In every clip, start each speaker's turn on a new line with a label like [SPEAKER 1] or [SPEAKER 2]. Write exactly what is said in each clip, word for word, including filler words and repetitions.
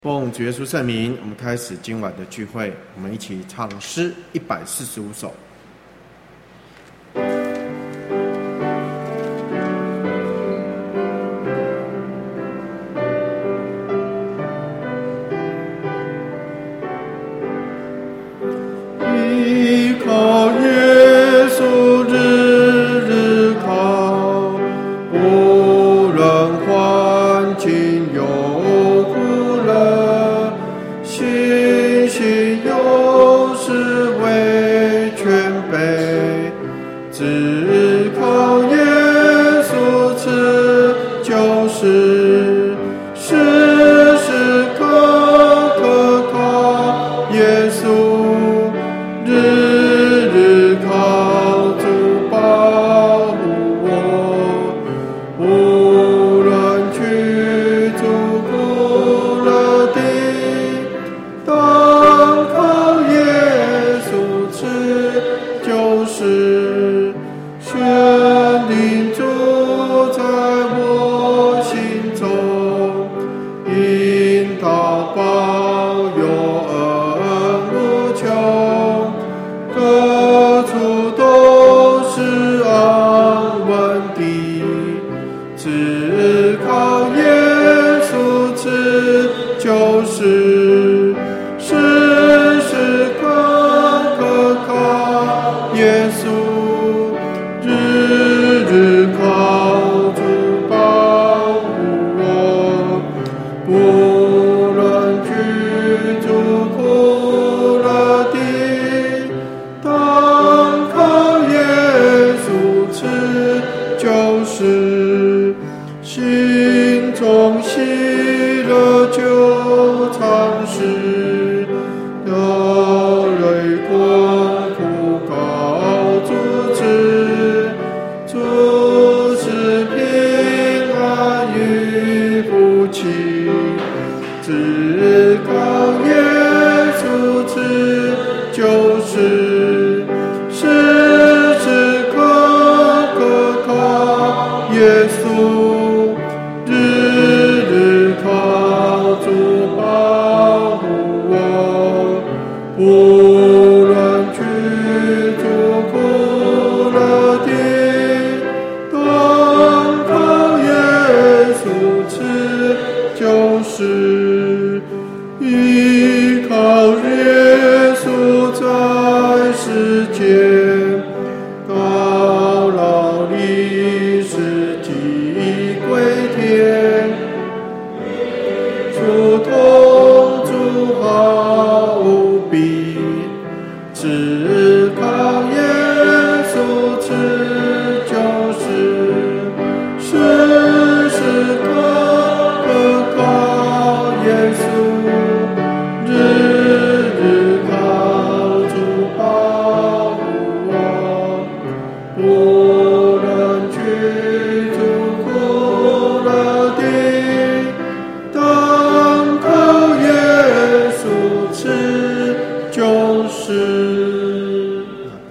[SPEAKER 1] 奉主耶稣圣名，我们开始今晚的聚会。我们一起唱诗一百四十五首。依靠耶稣，日日靠，无论环境有苦乐，信心有时为全备，只靠耶稣赐救世，时时刻刻靠耶稣。日日靠主保护我，无论去主苦乐地，当靠耶稣赐救世，宣灵住在我心中，引导保佑恩无穷，各处都是安稳的，只靠耶稣赐救世，时时刻刻靠耶稣，日日靠主保护我，无论居住苦乐地，当靠耶稣赐救世，心中喜乐就常时，流泪困苦告主旨，主是平安与福气，只靠耶稣赐救世，时时刻刻靠耶稣，日日靠主保护我，无论居住苦乐地，当靠耶稣赐救世，依靠耶稣在世间，到老离世即归天，主同主好无比，只靠耶稣赐救世，时时刻刻靠耶稣，日日靠主保护我，无论居住苦乐地，当靠耶稣赐救世。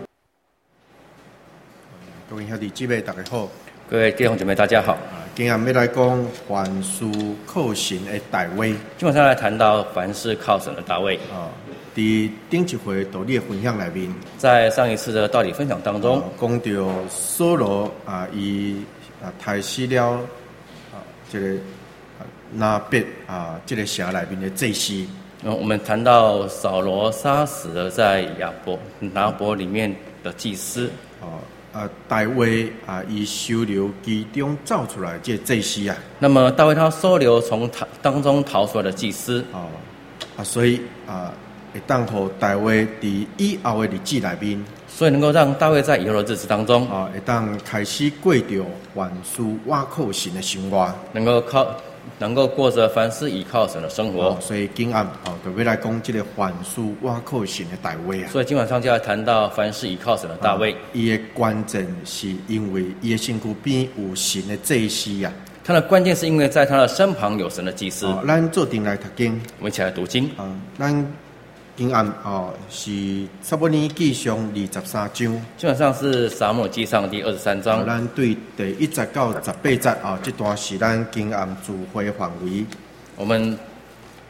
[SPEAKER 1] 各位兄弟姊妹，大家好。
[SPEAKER 2] 各位弟兄姐妹，大家好。
[SPEAKER 1] 今天要来讲凡事靠神的大卫。
[SPEAKER 2] 今晚上来谈到凡事靠神的大卫。
[SPEAKER 1] 啊，在顶一回道理的分享里面，
[SPEAKER 2] 在上一次的道理分享当中，
[SPEAKER 1] 讲到扫罗啊，伊啊杀死了啊这个啊拿别啊这个城里面的祭司。
[SPEAKER 2] 嗯，我们谈到扫罗杀死了在亚伯拿伯里面的祭司。
[SPEAKER 1] 哦。啊，大卫啊，伊收留其中走出来这祭司啊。
[SPEAKER 2] 那么大卫他收留从当中逃出来的祭司。
[SPEAKER 1] 哦，啊，所以啊，会当互大卫伫以后的日子内面，
[SPEAKER 2] 所以能够让大卫在以后的日子当中，
[SPEAKER 1] 啊，会当开始过着凡事倚靠神的生活，
[SPEAKER 2] 能够靠。能够过着凡事倚靠神的生活。
[SPEAKER 1] 哦、所以今晚哦，就要来讲这个凡事倚靠神的大卫啊。
[SPEAKER 2] 所以今晚上就要谈到凡事倚靠神的大卫。
[SPEAKER 1] 伊、哦、的关键是因为伊的身躯边有神的祭司啊。
[SPEAKER 2] 他的关键是因为在他的身旁有神的祭司。
[SPEAKER 1] 哦，咱做定来读经，
[SPEAKER 2] 我们一起来读经。
[SPEAKER 1] 啊、哦，咱今暗哦是撒母耳记上二十三章，
[SPEAKER 2] 基本上是撒母耳记上第二十三章。
[SPEAKER 1] 咱对第一节到十八节啊，这段是咱今暗聚会范围。
[SPEAKER 2] 我们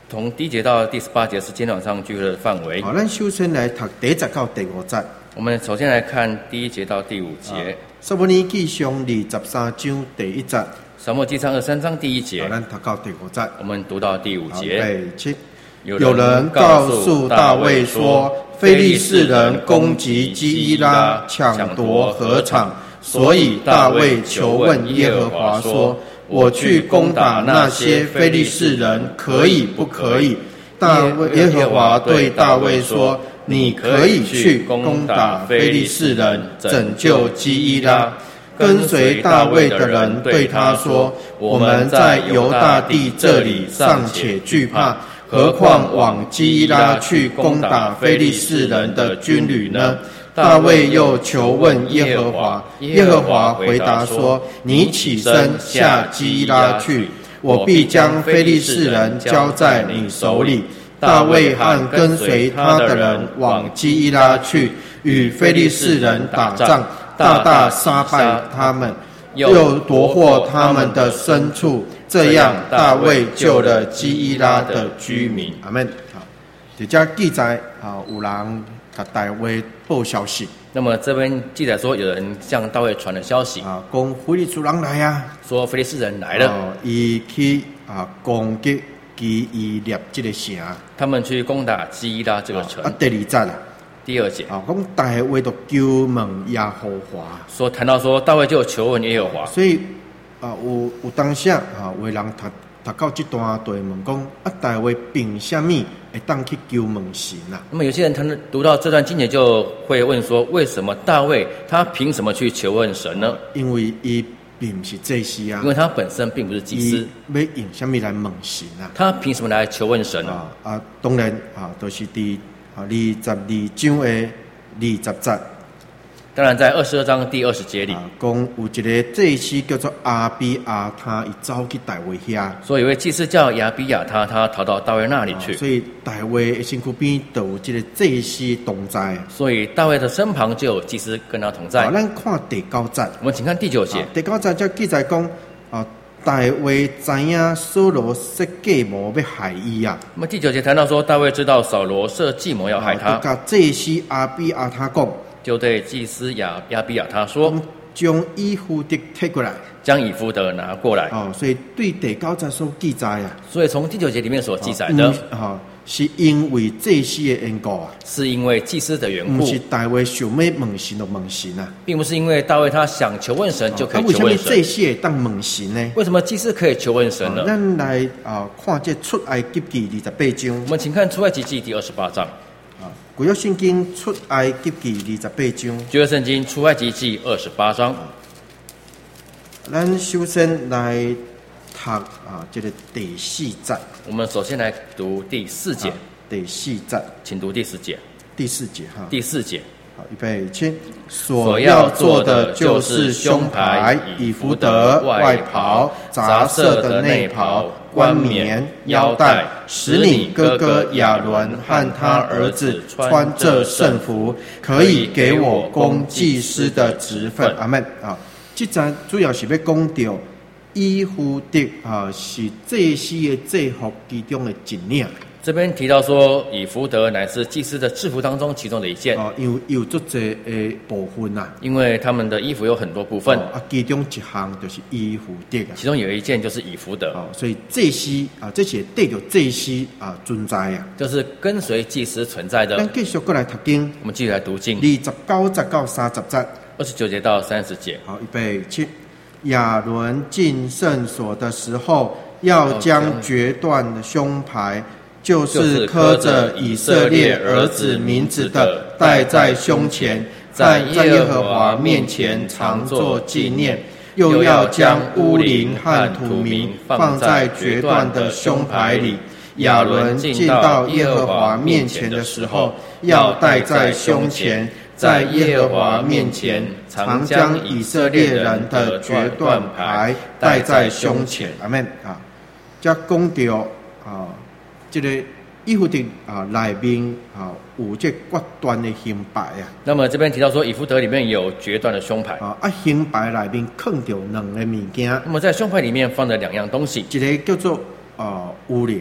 [SPEAKER 2] 从第一节到第十八节是今天晚上聚会的范围。
[SPEAKER 1] 好，咱首先来读第一节到第五节。
[SPEAKER 2] 我们首先来看第一节到第五节。
[SPEAKER 1] 撒母耳記上二十三章第一節。
[SPEAKER 2] 撒母耳記上二十三章第一節。
[SPEAKER 1] 好，咱讀到第五節。
[SPEAKER 2] 我們讀到第五節。
[SPEAKER 1] 預備起。
[SPEAKER 2] 有
[SPEAKER 1] 有人告訴大衛說，非利士人攻擊基伊拉，搶奪禾場，所以大衛求問耶和華說：我去攻打那些非利士人，可以不可以？大衛耶和華對大衛說：你可以去攻打非利士人，拯救基伊拉。跟隨大衛的人對他說：我們在猶大地這裡尚且懼怕，何況往基伊拉去攻打非利士人的軍旅呢？大衛又求問耶和華，耶和華回答說：你起身下基伊拉去，我必將非利士人交在你手裡。大衛和跟隨他的人往基伊拉去，與非利士人打仗，大大殺敗他們，又奪獲他們的牲畜。這樣，大衛救了基伊拉的居民。阿們。好，這家記載啊，有人給大衛報消息。
[SPEAKER 2] 那麼這邊記載說，有人向大衛傳了消息
[SPEAKER 1] 啊，講非利士人來啊，
[SPEAKER 2] 說非利士人來了，
[SPEAKER 1] 伊、啊、去啊攻擊基伊拉這個城，
[SPEAKER 2] 他們去攻打基伊拉這個城。
[SPEAKER 1] 啊，第二節啦。
[SPEAKER 2] 第二節
[SPEAKER 1] 啊，講大衛就求問耶和華，
[SPEAKER 2] 說談到說大衛就求問耶和華，
[SPEAKER 1] 所以啊有有當下啊，有人讀讀到這段對問講啊，大衛憑什麼會當去求問神啊？
[SPEAKER 2] 那麼有些人他讀到這段經節就會問說，為什麼大衛他憑什麼去求問神呢？
[SPEAKER 1] 因為伊並不是祭司啊，
[SPEAKER 2] 因為他本身並不是祭司，
[SPEAKER 1] 要用什麼來問神啊？
[SPEAKER 2] 他憑什麼來求問神呢？
[SPEAKER 1] 啊啊，當然啊，都、就是第。啊，二十二章的二十節，
[SPEAKER 2] 當然在二十二章第二十節裡，
[SPEAKER 1] 講、啊、有一個祭司叫做亞比亞他，伊走去大衛遐。所以有位祭司叫亞比亞他，他逃到大衛那裡去。啊、所以大衛的身軀邊都有這個祭司同在。所以大衛的身旁就有祭司跟他同在。咱、啊、看第九節，我們請看第九節。啊、第九節就記載講啊。大衛知影掃羅設計謀要害伊啊！
[SPEAKER 2] 那麼第九節談到說，大衛知道掃羅設計謀要害他，
[SPEAKER 1] 就甲祭司亞比亞他講，
[SPEAKER 2] 就對祭司亞亞比亞他說，
[SPEAKER 1] 將以弗得摕過來，
[SPEAKER 2] 將以弗得拿過來。
[SPEAKER 1] 哦，所以對第九節所記載啊，
[SPEAKER 2] 所以從第九節裡面所記載的，
[SPEAKER 1] 啊、嗯哦，是因為祭司的緣故啊，
[SPEAKER 2] 是因為祭司的緣故，
[SPEAKER 1] 不是大衛想要問神就問神啊，
[SPEAKER 2] 並不是因為大衛他想求問神就可以求問神。為什麼
[SPEAKER 1] 祭司會當問神呢？
[SPEAKER 2] 為什麼祭司可以求問神呢？
[SPEAKER 1] 咱、哦、來啊、呃、看這出埃及記二十八章。
[SPEAKER 2] 我們請看出埃及記第二十八章。
[SPEAKER 1] 啊，舊約聖經出埃及記二十八章。
[SPEAKER 2] 舊約聖經出埃及記二十八章。
[SPEAKER 1] 咱首先來讀啊，這個第四節。
[SPEAKER 2] 我們首先來讀第四節。啊、
[SPEAKER 1] 第四節，
[SPEAKER 2] 請讀第四節。
[SPEAKER 1] 第四節哈。
[SPEAKER 2] 第四節。
[SPEAKER 1] 好，預備起。所要做的就是胸牌、以弗得、外袍、雜色的內袍、冠冕、腰帶，使你哥哥亞倫和他兒子穿這聖服，可以給我供祭司的職分。阿們啊，這章主要是要講到以弗得啊，是祭司的制服其中的一領。
[SPEAKER 2] 這邊提到說，以弗得乃是祭司的制服當中其中的一件。
[SPEAKER 1] 哦，有有足濟誒部分啊，
[SPEAKER 2] 因為他們的衣服有很多部分。
[SPEAKER 1] 哦、啊，其中一項就是以弗得啊。
[SPEAKER 2] 其中有一件就是以弗得。
[SPEAKER 1] 哦，所以祭司啊，這是帶着祭司啊存在啊，
[SPEAKER 2] 就是跟隨祭司存在的。
[SPEAKER 1] 咱繼續過來讀經，
[SPEAKER 2] 我們繼續來讀經。
[SPEAKER 1] 二十九節到三十節，
[SPEAKER 2] 二十九節到三十節。
[SPEAKER 1] 好，預備起。亞倫進聖所的時候，要將決斷的胸牌，就是刻着以色列兒子名字的，戴在胸前，在耶和華面前常作紀念。又要將烏靈和土明放在決斷的胸牌裡。亞倫進到耶和華面前的時候，要戴在胸前，在耶和華面前常將以色列人的決斷牌戴在胸前。阿們啊，這講到啊，這個以弗得啊裡面啊有這決斷的胸牌啊。那麼這邊提到說，以弗得裡面有決斷的胸牌啊，啊胸牌裡面放着兩個物件。那麼在胸牌裡面放着兩樣東西，一個叫做啊烏靈。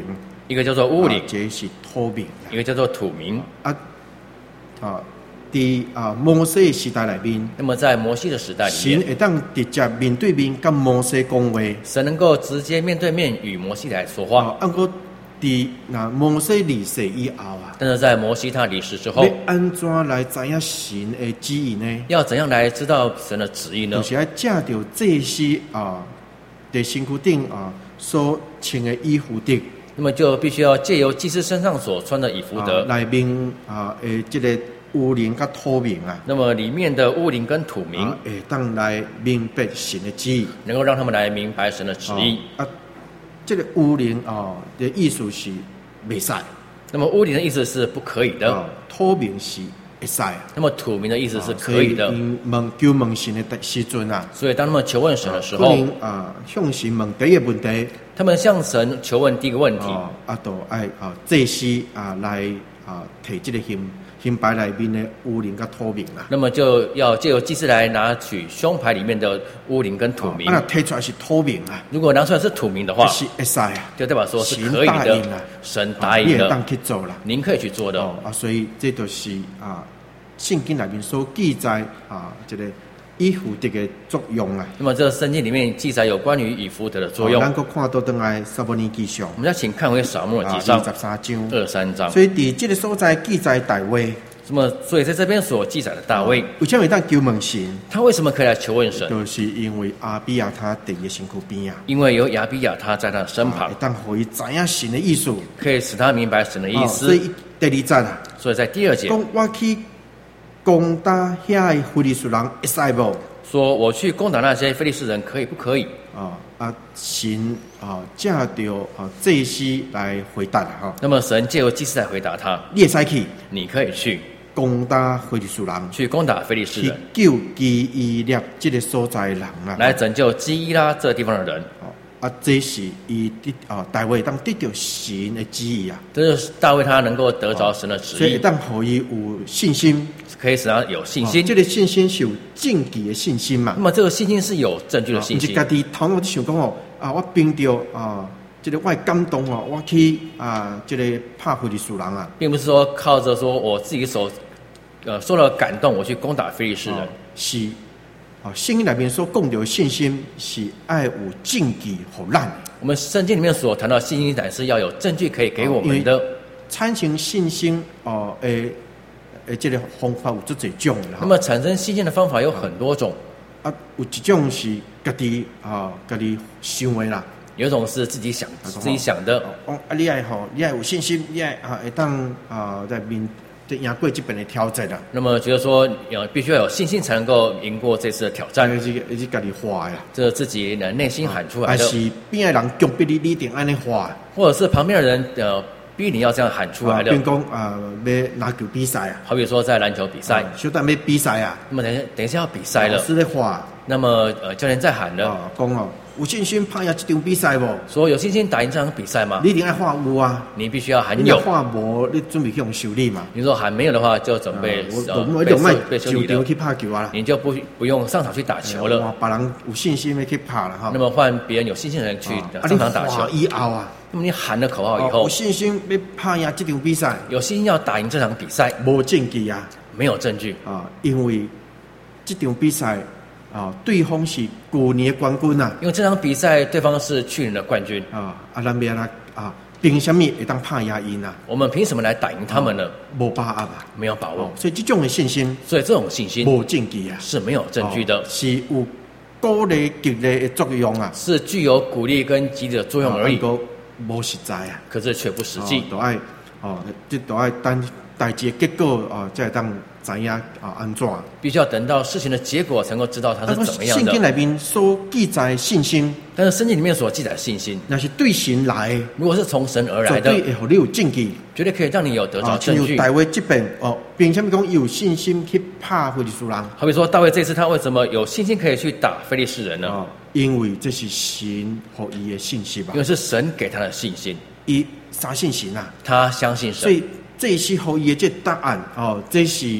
[SPEAKER 2] 一个叫做乌灵，
[SPEAKER 1] 这是土民，
[SPEAKER 2] 一个叫做土民
[SPEAKER 1] 啊啊。在啊摩西时代里面，
[SPEAKER 2] 那么在摩西的时代里面，
[SPEAKER 1] 神会当直接面对面跟摩西讲话，
[SPEAKER 2] 神能够直接面对面与摩西来说话。
[SPEAKER 1] 按过在那摩西离世以后啊，
[SPEAKER 2] 但是在摩西他离世之后，
[SPEAKER 1] 要安怎来知影神的旨意呢？
[SPEAKER 2] 要怎样来知道神的旨意呢？
[SPEAKER 1] 就是要借着祭司啊，在身躯顶啊所穿的衣服的，
[SPEAKER 2] 那么就必须要借由祭司身上所穿的以弗得，
[SPEAKER 1] 来明啊诶，这个。乌灵甲土民啊，
[SPEAKER 2] 那么里面的乌灵跟土民，
[SPEAKER 1] 诶、啊，当来明白神的旨意，
[SPEAKER 2] 能够让他们来明白神的旨意。
[SPEAKER 1] 啊，这个乌灵啊的意思是未使，
[SPEAKER 2] 那么乌灵的意思是不可以的，
[SPEAKER 1] 啊、土民是会使。
[SPEAKER 2] 那么土民的意思是可以的。
[SPEAKER 1] 啊、所以问求问神的时阵啊，
[SPEAKER 2] 所以当他们求问神的时候，
[SPEAKER 1] 啊，向神问第一个问题，
[SPEAKER 2] 他们向神求问第一个问题，
[SPEAKER 1] 啊，啊，都爱啊祭司啊来啊提这个献。胸牌里面的乌灵跟土民啊，
[SPEAKER 2] 那么就要借由祭司来拿取胸牌里面的乌灵跟土民。
[SPEAKER 1] 那、哦、提出来是土民啊，
[SPEAKER 2] 如果拿出来是土民的话，
[SPEAKER 1] 是会使啊，
[SPEAKER 2] 就代表说是可以的。神答应了，
[SPEAKER 1] 你也当去做了，
[SPEAKER 2] 您可以去做的。
[SPEAKER 1] 哦、啊，所以这就是啊，圣经里面所记载啊，这个以弗得的作用啊。
[SPEAKER 2] 那么这圣经里面记载有关于以弗得的作用。
[SPEAKER 1] 咱、哦、看到等来撒母耳记上，
[SPEAKER 2] 我们要请看回撒母耳记上
[SPEAKER 1] 二十三章，
[SPEAKER 2] 二三章。
[SPEAKER 1] 所以伫这个所在记载大卫。
[SPEAKER 2] 那么，所以在这边所记载的大卫，
[SPEAKER 1] 为什么会当求问神？
[SPEAKER 2] 他为什么可以来求问神？
[SPEAKER 1] 就是因为亚比亚他伫伊身躯边啊。
[SPEAKER 2] 因为有亚比亚他在他的身旁，
[SPEAKER 1] 会当互伊知影神的意思，
[SPEAKER 2] 可以使他明白神的意思。
[SPEAKER 1] 哦、所以第二节啊，
[SPEAKER 2] 所以在第二节，
[SPEAKER 1] 讲我去攻打遐个非利士人，会使无？
[SPEAKER 2] 说我去攻打那些非利士人，可以不可以？
[SPEAKER 1] 啊啊，神啊，借着啊祭司来回答啦哈。
[SPEAKER 2] 那么神借由祭司来回答他，
[SPEAKER 1] 你会使去，
[SPEAKER 2] 你可以去。
[SPEAKER 1] 攻打非利士人，
[SPEAKER 2] 去攻打非利士人，
[SPEAKER 1] 去救基伊拉这个所在的人啊，
[SPEAKER 2] 来拯救基伊拉这个地方的人。
[SPEAKER 1] 啊，这是伊得啊，大卫当得到神的旨意啊。
[SPEAKER 2] 这是大卫他能够得着神的旨意，
[SPEAKER 1] 所以当互伊有信心，
[SPEAKER 2] 可以使他有信心。
[SPEAKER 1] 这个信心是有证据的信心嘛？
[SPEAKER 2] 那么这个信心是有证据的信心。
[SPEAKER 1] 不是家己头脑想讲哦，啊，我凭着啊。这个我感动哦，我去啊，这个拍非利士人啊，
[SPEAKER 2] 并不是说靠着说我自己手，呃，受了感动，我去攻打非利士人。
[SPEAKER 1] 哦、是啊，圣经里面所讲的信心是爱有证据互咱。
[SPEAKER 2] 我们圣经里面所谈到信心，乃是要有证据可以给我们的。
[SPEAKER 1] 产生信心哦，诶、呃、诶，这个方法有足侪种的。
[SPEAKER 2] 那么产生信心的方法有很多种。
[SPEAKER 1] 啊，有一种是家己啊，家己想的啦。
[SPEAKER 2] 有一种是自己想、自己想的。
[SPEAKER 1] 哦，啊，你爱吼，你爱有信心，你爱啊，会当啊，在面对赢过这边的挑战啦。
[SPEAKER 2] 那么觉得说，呃，必须要有信心才能够赢过这次的挑战。
[SPEAKER 1] 这是是家己画呀，
[SPEAKER 2] 这是自己的内心喊出来的。
[SPEAKER 1] 还是边的人强逼你，你一定安尼画。
[SPEAKER 2] 或者是旁边的人呃逼你要这样喊出来的。
[SPEAKER 1] 比如讲啊，要拿球比赛啊。
[SPEAKER 2] 好比说在篮球比赛，
[SPEAKER 1] 小蛋要比赛啊。
[SPEAKER 2] 那么等一下等一下要比赛了，
[SPEAKER 1] 老师在画。
[SPEAKER 2] 那么呃教练在喊了，
[SPEAKER 1] 讲哦。有信心拍赢这场比赛不？
[SPEAKER 2] 说有信心打赢这场比赛吗？
[SPEAKER 1] 你一定要喊有啊！
[SPEAKER 2] 你必须要喊有。
[SPEAKER 1] 喊无，你准备去用修理嘛？
[SPEAKER 2] 你说喊没有的话，就准备
[SPEAKER 1] 呃被修理了。去拍球啊！
[SPEAKER 2] 你就不不用上场去打球了。
[SPEAKER 1] 哇，别人有信心要去拍了哈。
[SPEAKER 2] 那么换别人有信心的人去上场打球。
[SPEAKER 1] 以后啊，
[SPEAKER 2] 那么你喊了口号以后，
[SPEAKER 1] 有信心要拍赢这场比赛，
[SPEAKER 2] 有信心要打赢这场比赛，
[SPEAKER 1] 无证据啊，
[SPEAKER 2] 没有证据
[SPEAKER 1] 啊，因为这场比赛。啊，对方是去年的冠军啊！
[SPEAKER 2] 因为这场比赛对方是去年的冠军
[SPEAKER 1] 啊，啊，咱边啊啊，凭什么会当拍赢因啊？
[SPEAKER 2] 我们凭什么来打赢他们呢？
[SPEAKER 1] 无把握啊，
[SPEAKER 2] 没有把握、哦。
[SPEAKER 1] 所以这种的信心，
[SPEAKER 2] 所以这种信心
[SPEAKER 1] 无证据啊，
[SPEAKER 2] 是没有证据的，
[SPEAKER 1] 哦、是有鼓励激励的作用啊，
[SPEAKER 2] 是具有鼓励跟激励的作用而已。
[SPEAKER 1] 哦、无实在啊，
[SPEAKER 2] 可是却不实际。
[SPEAKER 1] 都爱哦，这都爱等代志的结果啊，才当。怎样啊？安怎？
[SPEAKER 2] 必须要等到事情的结果，才能够知道它是怎么样的。
[SPEAKER 1] 圣经里面所记载信心，
[SPEAKER 2] 但是圣经里面所记载的信心，
[SPEAKER 1] 那是对神来。
[SPEAKER 2] 如果是从神而来的，
[SPEAKER 1] 绝对会你有证据，
[SPEAKER 2] 绝对可以让你有得着证据。
[SPEAKER 1] 大卫这边哦，凭什么讲有信心去拍非利士人？
[SPEAKER 2] 好比说大卫这次他为什么有信心可以去打非利士人呢？
[SPEAKER 1] 哦、因为这是神给伊的信息吧？
[SPEAKER 2] 因为是神给他的信心，
[SPEAKER 1] 伊相信神啊，
[SPEAKER 2] 他相信神，
[SPEAKER 1] 所以这是给伊的这答案哦，这是。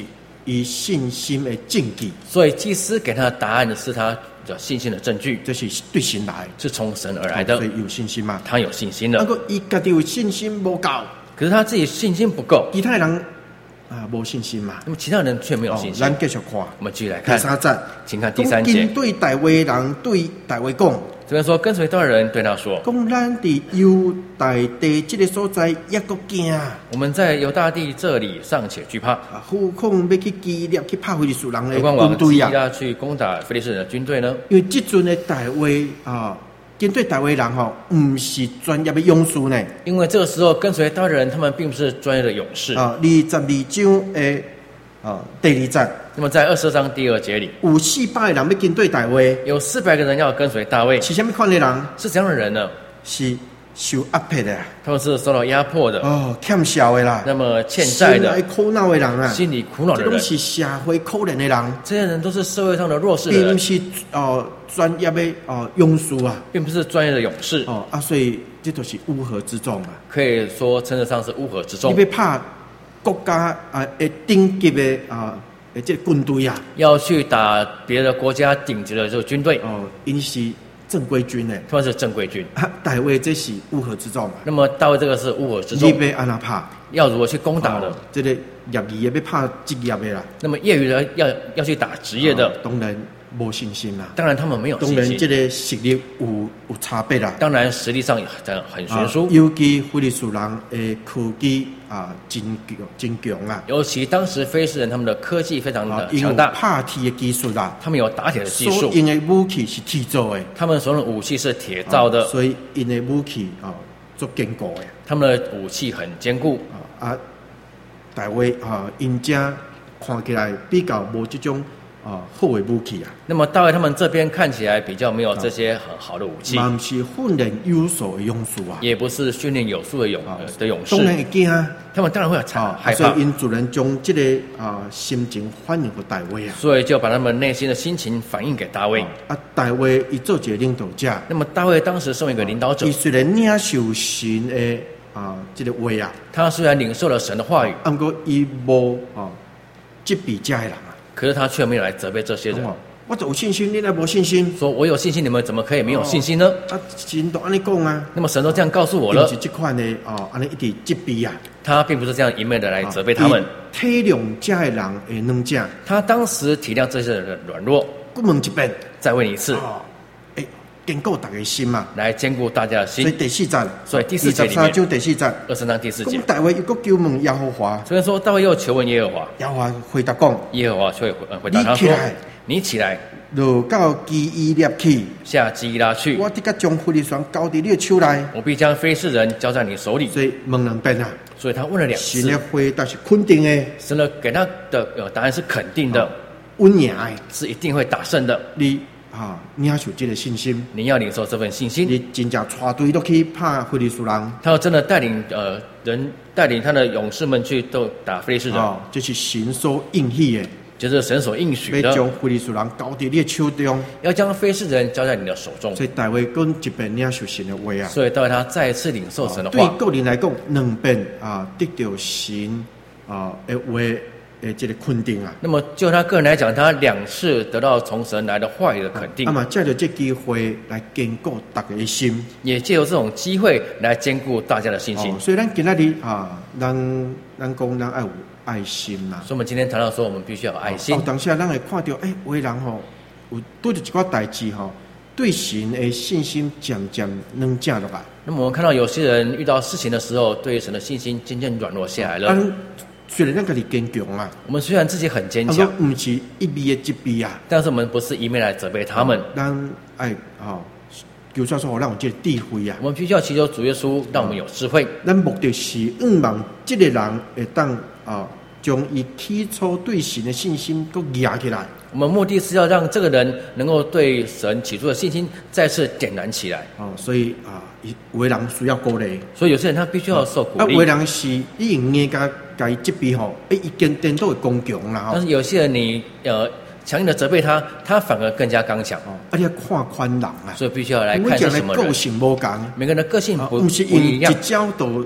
[SPEAKER 1] 以信心的证据。
[SPEAKER 2] 所以祭司给他的答案是他的信心的证据，
[SPEAKER 1] 这是对神来，
[SPEAKER 2] 是从神而来的，
[SPEAKER 1] 所以有信心嘛。
[SPEAKER 2] 他有信心了。
[SPEAKER 1] 不过伊家己有信心不够，
[SPEAKER 2] 可是他自己信心不够，
[SPEAKER 1] 其他人啊无信心嘛。
[SPEAKER 2] 那么其他人却没有信心。
[SPEAKER 1] 咱继续看，
[SPEAKER 2] 我们继续来看
[SPEAKER 1] 第三节，
[SPEAKER 2] 请看第三节。
[SPEAKER 1] 对大卫人对大卫讲。
[SPEAKER 2] 这边说跟随他的人对他说：“
[SPEAKER 1] 讲咱伫犹大地这个所在也个惊，
[SPEAKER 2] 我们在犹大地这里尚且惧怕，
[SPEAKER 1] 啊，何况要去基列去拍非利士人的
[SPEAKER 2] 何况往
[SPEAKER 1] 军队啊？
[SPEAKER 2] 基拉去攻打非利士人的军队呢？
[SPEAKER 1] 因为这阵的大卫啊，跟对大卫人吼，唔是专业的勇士呢。
[SPEAKER 2] 因为这个时候跟随他的人，他们并不是专业的勇士
[SPEAKER 1] 啊，二十二章的啊第二节。”
[SPEAKER 2] 那么在二十章第二节里，
[SPEAKER 1] 有四百个人要跟对大卫，
[SPEAKER 2] 有四百个人要跟随大卫，
[SPEAKER 1] 是什么款的人？
[SPEAKER 2] 是怎样的人呢？
[SPEAKER 1] 是受压迫的，
[SPEAKER 2] 他们是受到压迫的，
[SPEAKER 1] 哦，欠债的啦，
[SPEAKER 2] 那么欠债的，
[SPEAKER 1] 心里苦恼的人啊，
[SPEAKER 2] 心里苦恼的人，
[SPEAKER 1] 这都是社会可怜的人，
[SPEAKER 2] 这些人都是社会上的弱势的人，
[SPEAKER 1] 并不是哦专业的哦勇士啊，
[SPEAKER 2] 并不是专业的勇士
[SPEAKER 1] 哦啊，所以这都是乌合之众啊，
[SPEAKER 2] 可以说称得上是乌合之众。
[SPEAKER 1] 你要怕国家啊的顶级的啊。诶，这军队啊，
[SPEAKER 2] 要去打别的国家顶级的这个军队
[SPEAKER 1] 哦，因是正规军呢，
[SPEAKER 2] 他们是正规军。
[SPEAKER 1] 啊，大卫这是乌合之众嘛。
[SPEAKER 2] 那么大卫这个是乌合之众，
[SPEAKER 1] 你要安怎拍？
[SPEAKER 2] 要如何去攻打的？
[SPEAKER 1] 哦、这个业余也要拍职业的啦。
[SPEAKER 2] 那么业余的要要去打职业的，
[SPEAKER 1] 哦、当然没信心啦。
[SPEAKER 2] 当然他们没有信心。
[SPEAKER 1] 当然这个实力有有差别啦。
[SPEAKER 2] 当然实力上很很悬殊。
[SPEAKER 1] 啊、尤其非利士人的科技啊，真强真强啊！
[SPEAKER 2] 尤其当时非利士人他们的科技非常的强大，
[SPEAKER 1] 拍铁的技术啦，
[SPEAKER 2] 他们有打铁的技术，
[SPEAKER 1] 所用的武器是铁做的，
[SPEAKER 2] 他们所用的武器是铁造的，
[SPEAKER 1] 啊、所以因的武器啊，足坚固的。
[SPEAKER 2] 他们的武器很坚固
[SPEAKER 1] 啊啊！大卫啊，因家看起来比较无这种啊好的武器啊。
[SPEAKER 2] 那么大卫他们这边看起来比较没有这些很好的武器，
[SPEAKER 1] 嘛不是训练有素的勇士啊，
[SPEAKER 2] 也不是训练有素的勇、啊、的勇士，
[SPEAKER 1] 当然会惊啊。
[SPEAKER 2] 他们当然会很、啊、害怕，
[SPEAKER 1] 所以因主人将这个啊心情反映给大卫啊，
[SPEAKER 2] 所以就把他们内心的心情反映给大卫。
[SPEAKER 1] 啊，大卫伊做一个领导者，
[SPEAKER 2] 那么大卫当时身为一个领导者，
[SPEAKER 1] 伊虽然领受神的啊这个话啊，
[SPEAKER 2] 他虽然领受了神的话语，
[SPEAKER 1] 不过伊无啊责备这些人啊，
[SPEAKER 2] 可是他却没有来责备这些人。
[SPEAKER 1] 我有信心，你来无信心。
[SPEAKER 2] 说我有信心，你们怎么可以没有信心呢？
[SPEAKER 1] 哦、啊，神都安尼讲啊。
[SPEAKER 2] 那么神都这样告诉我了。
[SPEAKER 1] 是这款的哦，安尼一直责备啊。
[SPEAKER 2] 他并不是这样一昧的来责备他们。
[SPEAKER 1] 体谅这些人的软弱。他
[SPEAKER 2] 当时体谅这些人的软弱。
[SPEAKER 1] 再问一遍，
[SPEAKER 2] 再问一次。
[SPEAKER 1] 哦，哎，坚固大家心嘛，
[SPEAKER 2] 来兼顾大家的心。
[SPEAKER 1] 所以第四节，
[SPEAKER 2] 所以第四节里面，
[SPEAKER 1] 二十三章第四节，
[SPEAKER 2] 二十章第四节。
[SPEAKER 1] 大卫又求问耶和华。
[SPEAKER 2] 所以说大卫又求问耶和华。
[SPEAKER 1] 耶和华回答讲，
[SPEAKER 2] 耶和华却回答他说：“你起来。”
[SPEAKER 1] 落到基伊列去，
[SPEAKER 2] 下基拉去。
[SPEAKER 1] 我得个将非利士人交在你的手内，
[SPEAKER 2] 我必将非利士人交在你手里。
[SPEAKER 1] 所以问两遍啊，
[SPEAKER 2] 所以他问了两次。
[SPEAKER 1] 神的回答是肯定的，
[SPEAKER 2] 神的给他的答案是肯定的，
[SPEAKER 1] 稳赢的，
[SPEAKER 2] 是一定会打胜的。
[SPEAKER 1] 你啊，你要有这个信心，
[SPEAKER 2] 你要领受这份信心。
[SPEAKER 1] 你真正带队都去拍非利士人，
[SPEAKER 2] 他要真的带领呃人带领他的勇士们去斗打非利士人，
[SPEAKER 1] 哦，这是神所应许的。
[SPEAKER 2] 就是神所应许的，
[SPEAKER 1] 要将非利士人交在你的手中，
[SPEAKER 2] 要将非利士人交在你的手中。
[SPEAKER 1] 所以大卫跟一遍领受神的话啊，
[SPEAKER 2] 所以大卫他再次领受神的话。
[SPEAKER 1] 对个人来讲，两遍啊得到神啊的话的这个肯定啊。
[SPEAKER 2] 那么就他个人来讲，他两次得到从神来的话语的肯定。
[SPEAKER 1] 那么借着这机会来坚固大家的心，
[SPEAKER 2] 也借由这种机会来兼顾大家的信心。
[SPEAKER 1] 哦、所以咱今仔日啊，咱咱讲咱爱有爱心啦。
[SPEAKER 2] 所以我们今天谈到说，我们必须要有爱心。
[SPEAKER 1] 哦，当下咱会看到，哎，有的人吼、哦，有对着一寡代志吼，对神的信心渐渐软降落来。
[SPEAKER 2] 那么我们看到有些人遇到事情的时候，对神的信心渐渐软弱下来了。
[SPEAKER 1] 嗯、虽然咱家己坚强啊，
[SPEAKER 2] 我们虽然自己很坚强，
[SPEAKER 1] 不是一味的责备啊，
[SPEAKER 2] 但是我们不是一面来责备他们。
[SPEAKER 1] 咱爱哦，求主说，让我这个智慧啊。
[SPEAKER 2] 我们必须要祈求主耶稣，让我们有智慧。
[SPEAKER 1] 咱目的是希望这个人会当啊。将以起初对神的信心都压起来。
[SPEAKER 2] 我们目的是要让这个人能够对神起初的信心再次点燃起来。
[SPEAKER 1] 哦，所以啊，有的人需要鼓励，
[SPEAKER 2] 所以有些人他必须要受鼓励。
[SPEAKER 1] 啊，有的人是已经硬甲甲伊责备吼，哎，已经颠倒会刚强啦。
[SPEAKER 2] 但是有些人你呃强硬的责备他，他反而更加刚强。
[SPEAKER 1] 哦，而且看宽人啊，
[SPEAKER 2] 所以必须要来看是什么人。
[SPEAKER 1] 个性不同，
[SPEAKER 2] 每个人的个性不
[SPEAKER 1] 不是
[SPEAKER 2] 不一样。
[SPEAKER 1] 一角度。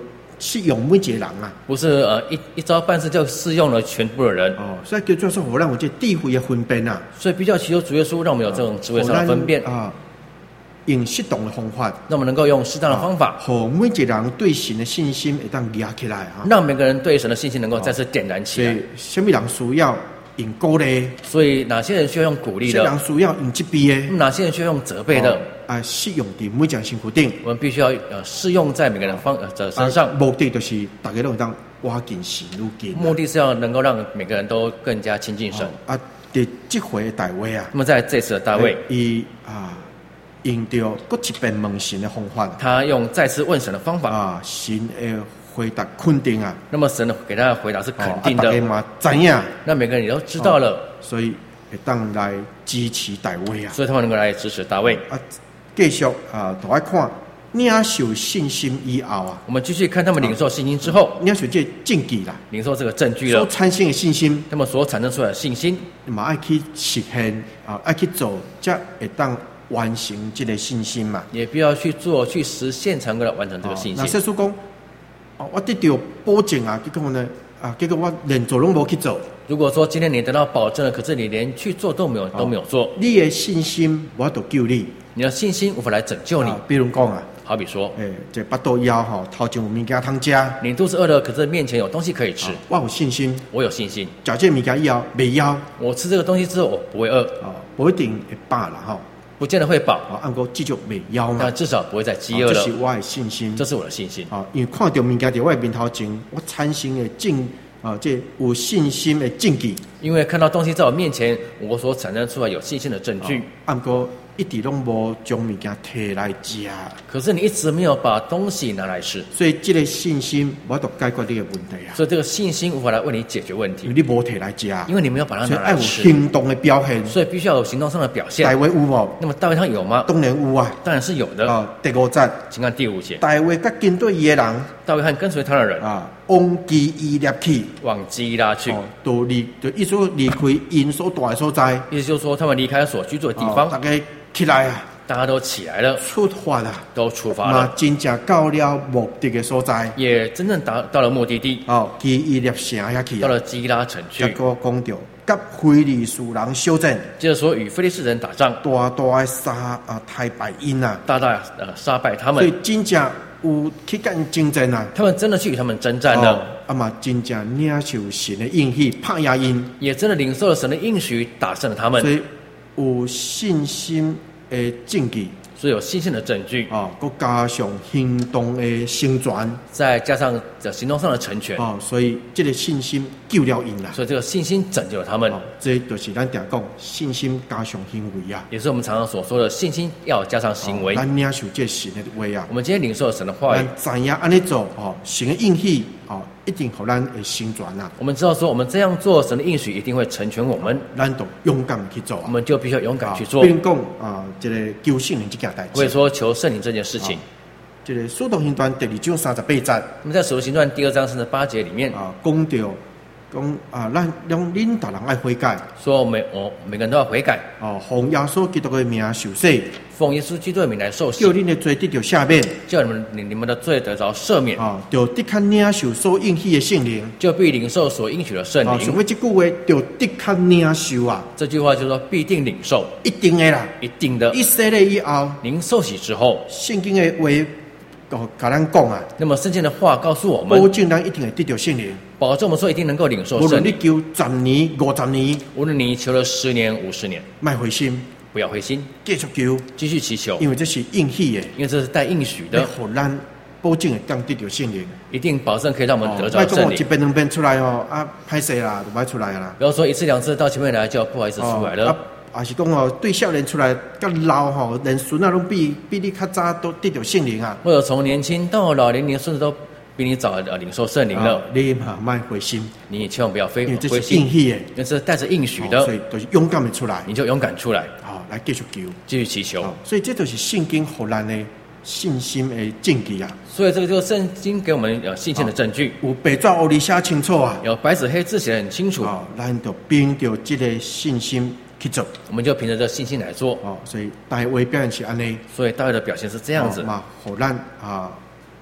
[SPEAKER 1] 适用每一个人啊。
[SPEAKER 2] 不是呃一一招半式就适用了全部的人。
[SPEAKER 1] 哦，所以叫做说，互咱有这智慧的分辨啊。
[SPEAKER 2] 所以比较祈求主耶稣，让我们有这种智慧上的分辨
[SPEAKER 1] 啊。用适当的方法，
[SPEAKER 2] 让我们能够用适当的方法，
[SPEAKER 1] 和每一个人对神的信心会当压起来啊，
[SPEAKER 2] 让每个人对神的信心能够再次点燃起来。
[SPEAKER 1] 所以，什么人需要用鼓励？
[SPEAKER 2] 所以，哪些人需要用鼓励的？
[SPEAKER 1] 什么人需要用责备的？
[SPEAKER 2] 哪些人需要用责备的？哦、
[SPEAKER 1] 啊，适用在每一件身躯顶。
[SPEAKER 2] 我们必须要呃适用在每个人方呃的身上。
[SPEAKER 1] 啊、目的就是大家都当挖近神愈近。
[SPEAKER 2] 目的是要能够让每个人都更加亲近神。
[SPEAKER 1] 哦、啊，第这回的大卫啊，
[SPEAKER 2] 那么在这次的大卫，
[SPEAKER 1] 伊啊。用到各一遍问神的方法，
[SPEAKER 2] 他用再次问神的方法
[SPEAKER 1] 啊，神的回答肯定啊。
[SPEAKER 2] 那么神的给他的回答是肯定的，
[SPEAKER 1] 大家嘛知影，
[SPEAKER 2] 那每个人也都知道了，
[SPEAKER 1] 哦、所以会当来支持大卫啊。
[SPEAKER 2] 所以他们能够来支持大卫
[SPEAKER 1] 啊。继续啊，都爱看领受信心以后啊，
[SPEAKER 2] 我们继续看他们领受信心之后，
[SPEAKER 1] 领受这证据啦，
[SPEAKER 2] 领受这个证据了，
[SPEAKER 1] 所产生的信心，
[SPEAKER 2] 那么所产生出来的信心，
[SPEAKER 1] 嘛爱去实现啊，爱去做，才会当。完成这个信心嘛，
[SPEAKER 2] 也必要去做，去实现，才能够完成这个信心。
[SPEAKER 1] 那耶稣讲，哦，我得到保证啊，结果呢，啊，结果我连做都无去做。
[SPEAKER 2] 如果说今天你得到保证了，可是你连去做都没有，都没有做，
[SPEAKER 1] 你的信心我都救你，
[SPEAKER 2] 你的信心无法来拯救你。
[SPEAKER 1] 啊、比如讲啊，
[SPEAKER 2] 好比说，
[SPEAKER 1] 诶、欸，这巴肚枵吼，头前有物件通吃，
[SPEAKER 2] 你肚子饿了，可是面前有东西可以吃，啊、
[SPEAKER 1] 我有信心，
[SPEAKER 2] 我有信心，
[SPEAKER 1] 吃这物件以后袂枵，
[SPEAKER 2] 我吃这个东西之后我不会饿，
[SPEAKER 1] 啊，不一定会饱啦吼。
[SPEAKER 2] 不见得会饱，
[SPEAKER 1] 啊，按过继续袂枵嘛，
[SPEAKER 2] 但至少不会再饥饿了。
[SPEAKER 1] 这是我的信心，
[SPEAKER 2] 这是我的信心。
[SPEAKER 1] 啊，因为看到物件在我的面头前，我产生的证啊，这有信心的证据。
[SPEAKER 2] 因为看到东西在我面前，我所产生出来有信心的证据。
[SPEAKER 1] 按过一直拢无将物件摕来吃，
[SPEAKER 2] 可是你一直没有把东西拿来吃，
[SPEAKER 1] 所以这个信心我都解决你的问题啊。
[SPEAKER 2] 所以这个信心无法来为你解决问题，
[SPEAKER 1] 因为你无摕来吃，
[SPEAKER 2] 因为你没有把它拿来吃。
[SPEAKER 1] 所以要有行动的表现，
[SPEAKER 2] 所以必须要有行动上的表现。
[SPEAKER 1] 大卫有无？
[SPEAKER 2] 那么大卫他有吗？
[SPEAKER 1] 当然有啊，
[SPEAKER 2] 当然是有的。
[SPEAKER 1] 啊，第五节，
[SPEAKER 2] 请看第五节。
[SPEAKER 1] 大卫甲跟对伊的人，
[SPEAKER 2] 大卫和跟随他的人
[SPEAKER 1] 啊，往基伊拉去，
[SPEAKER 2] 往基伊拉去，
[SPEAKER 1] 哦，都离就意思离开因所住的所在。
[SPEAKER 2] 意思就是说，他们离开所居住的地方，
[SPEAKER 1] 哦、大家起来啊。
[SPEAKER 2] 大家都起来了，
[SPEAKER 1] 出发了，
[SPEAKER 2] 都出发了，
[SPEAKER 1] 真正到了目的的所在，
[SPEAKER 2] 也真正达到了目的地。
[SPEAKER 1] 哦，基伊拉城遐去，
[SPEAKER 2] 到了基拉城去。
[SPEAKER 1] 结果讲到甲非利士人相战，
[SPEAKER 2] 接着说与非利士人打仗，
[SPEAKER 1] 大大的杀啊，太败因啊，
[SPEAKER 2] 大大呃杀败他们。
[SPEAKER 1] 所以真正有去跟征战啊，
[SPEAKER 2] 他们真的去与他们征战了。哦、
[SPEAKER 1] 啊嘛，真正领受神的应许，拍赢因，
[SPEAKER 2] 也真的领受了神的应许，打胜了他们。
[SPEAKER 1] 所以有信心的证据。
[SPEAKER 2] 所以有信心的证据
[SPEAKER 1] 啊，再加上行动的成全，
[SPEAKER 2] 再加上行动上的成全
[SPEAKER 1] 啊，所以这个信心救了因啦。
[SPEAKER 2] 所以这个信心拯救了他们。
[SPEAKER 1] 啊、这就是咱常讲信心加上行为啊，
[SPEAKER 2] 也是我们常常所说的信心要加上行为。
[SPEAKER 1] 咱领受这神的话啊，
[SPEAKER 2] 我们今天领受神的话语，
[SPEAKER 1] 咱知影安尼做哦，神的应许哦，一定互咱会成全啊。
[SPEAKER 2] 我们知道说，我们这样做，神的应许一定会成全我们。
[SPEAKER 1] 咱都勇敢去做、啊，
[SPEAKER 2] 我们就必须要勇敢去做。
[SPEAKER 1] 比如讲啊，这个求圣灵这件代志，
[SPEAKER 2] 或者说求圣灵这件事情。
[SPEAKER 1] 这个《使徒行传》第二章三十八节，
[SPEAKER 2] 那么在《使徒行传》第二章三十八节里面
[SPEAKER 1] 啊，讲到讲啊，咱让恁大人爱悔改，
[SPEAKER 2] 说每我每个人都要悔改。
[SPEAKER 1] 哦，奉耶稣基督的名受洗，
[SPEAKER 2] 奉耶稣基督的名来受洗，
[SPEAKER 1] 叫恁的罪得到赦免，
[SPEAKER 2] 叫你们你你们的罪得着赦免。
[SPEAKER 1] 啊，就得看领受所应许的圣灵，
[SPEAKER 2] 就必领受所应许的圣灵。
[SPEAKER 1] 所以这句话就得看领受啊，
[SPEAKER 2] 这句话就是说必定领受，
[SPEAKER 1] 一定的啦，
[SPEAKER 2] 一定的。
[SPEAKER 1] 一洗了以后，
[SPEAKER 2] 您受洗之后，
[SPEAKER 1] 圣经的话。哦，甲咱讲啊，
[SPEAKER 2] 那么圣经的话告诉我们，
[SPEAKER 1] 保证咱一定会得到圣灵，
[SPEAKER 2] 保证我们说一定能够领受圣灵。
[SPEAKER 1] 无论你求十年、五十年，
[SPEAKER 2] 无论你求了十年、五十年，
[SPEAKER 1] 卖灰心，
[SPEAKER 2] 不要灰心，
[SPEAKER 1] 继续求，
[SPEAKER 2] 继续祈求，
[SPEAKER 1] 因为这是应许的，
[SPEAKER 2] 因为这是带应许的，
[SPEAKER 1] 互咱保证会当得到圣灵，
[SPEAKER 2] 一定保证可以让我们得着圣灵。
[SPEAKER 1] 哦、一遍两遍出来哦，啊，歹势啦，就不爱出来啦。
[SPEAKER 2] 不要说一次两次到前面来就不好意思出来了。
[SPEAKER 1] 哦啊，是讲哦，对少年出来较老吼，连孙啊拢比比你较早都得到圣灵啊。
[SPEAKER 2] 或者从年轻到老年，你的孙子都比你早呃领受圣灵了。
[SPEAKER 1] 啊、你嘛卖灰心，
[SPEAKER 2] 你千万不要非
[SPEAKER 1] 因为这是应许的，
[SPEAKER 2] 因为这是带着应许的、
[SPEAKER 1] 哦，所以都是勇敢的出来，
[SPEAKER 2] 你就勇敢出来，
[SPEAKER 1] 好、哦、来继续求，
[SPEAKER 2] 继续祈求、
[SPEAKER 1] 哦。所以这都是圣经互咱的信心的证据啊。
[SPEAKER 2] 所以这个就是圣经给我们有信心的证据，
[SPEAKER 1] 有白纸黑字写清楚啊，
[SPEAKER 2] 有白纸黑字写得很清楚。
[SPEAKER 1] 哦，咱就凭着这个信心。去做，
[SPEAKER 2] 我们就凭着这信心来做。
[SPEAKER 1] 哦，所以大卫表现是安尼，
[SPEAKER 2] 所以大卫的表现是这样子。
[SPEAKER 1] 嘛、哦，互咱啊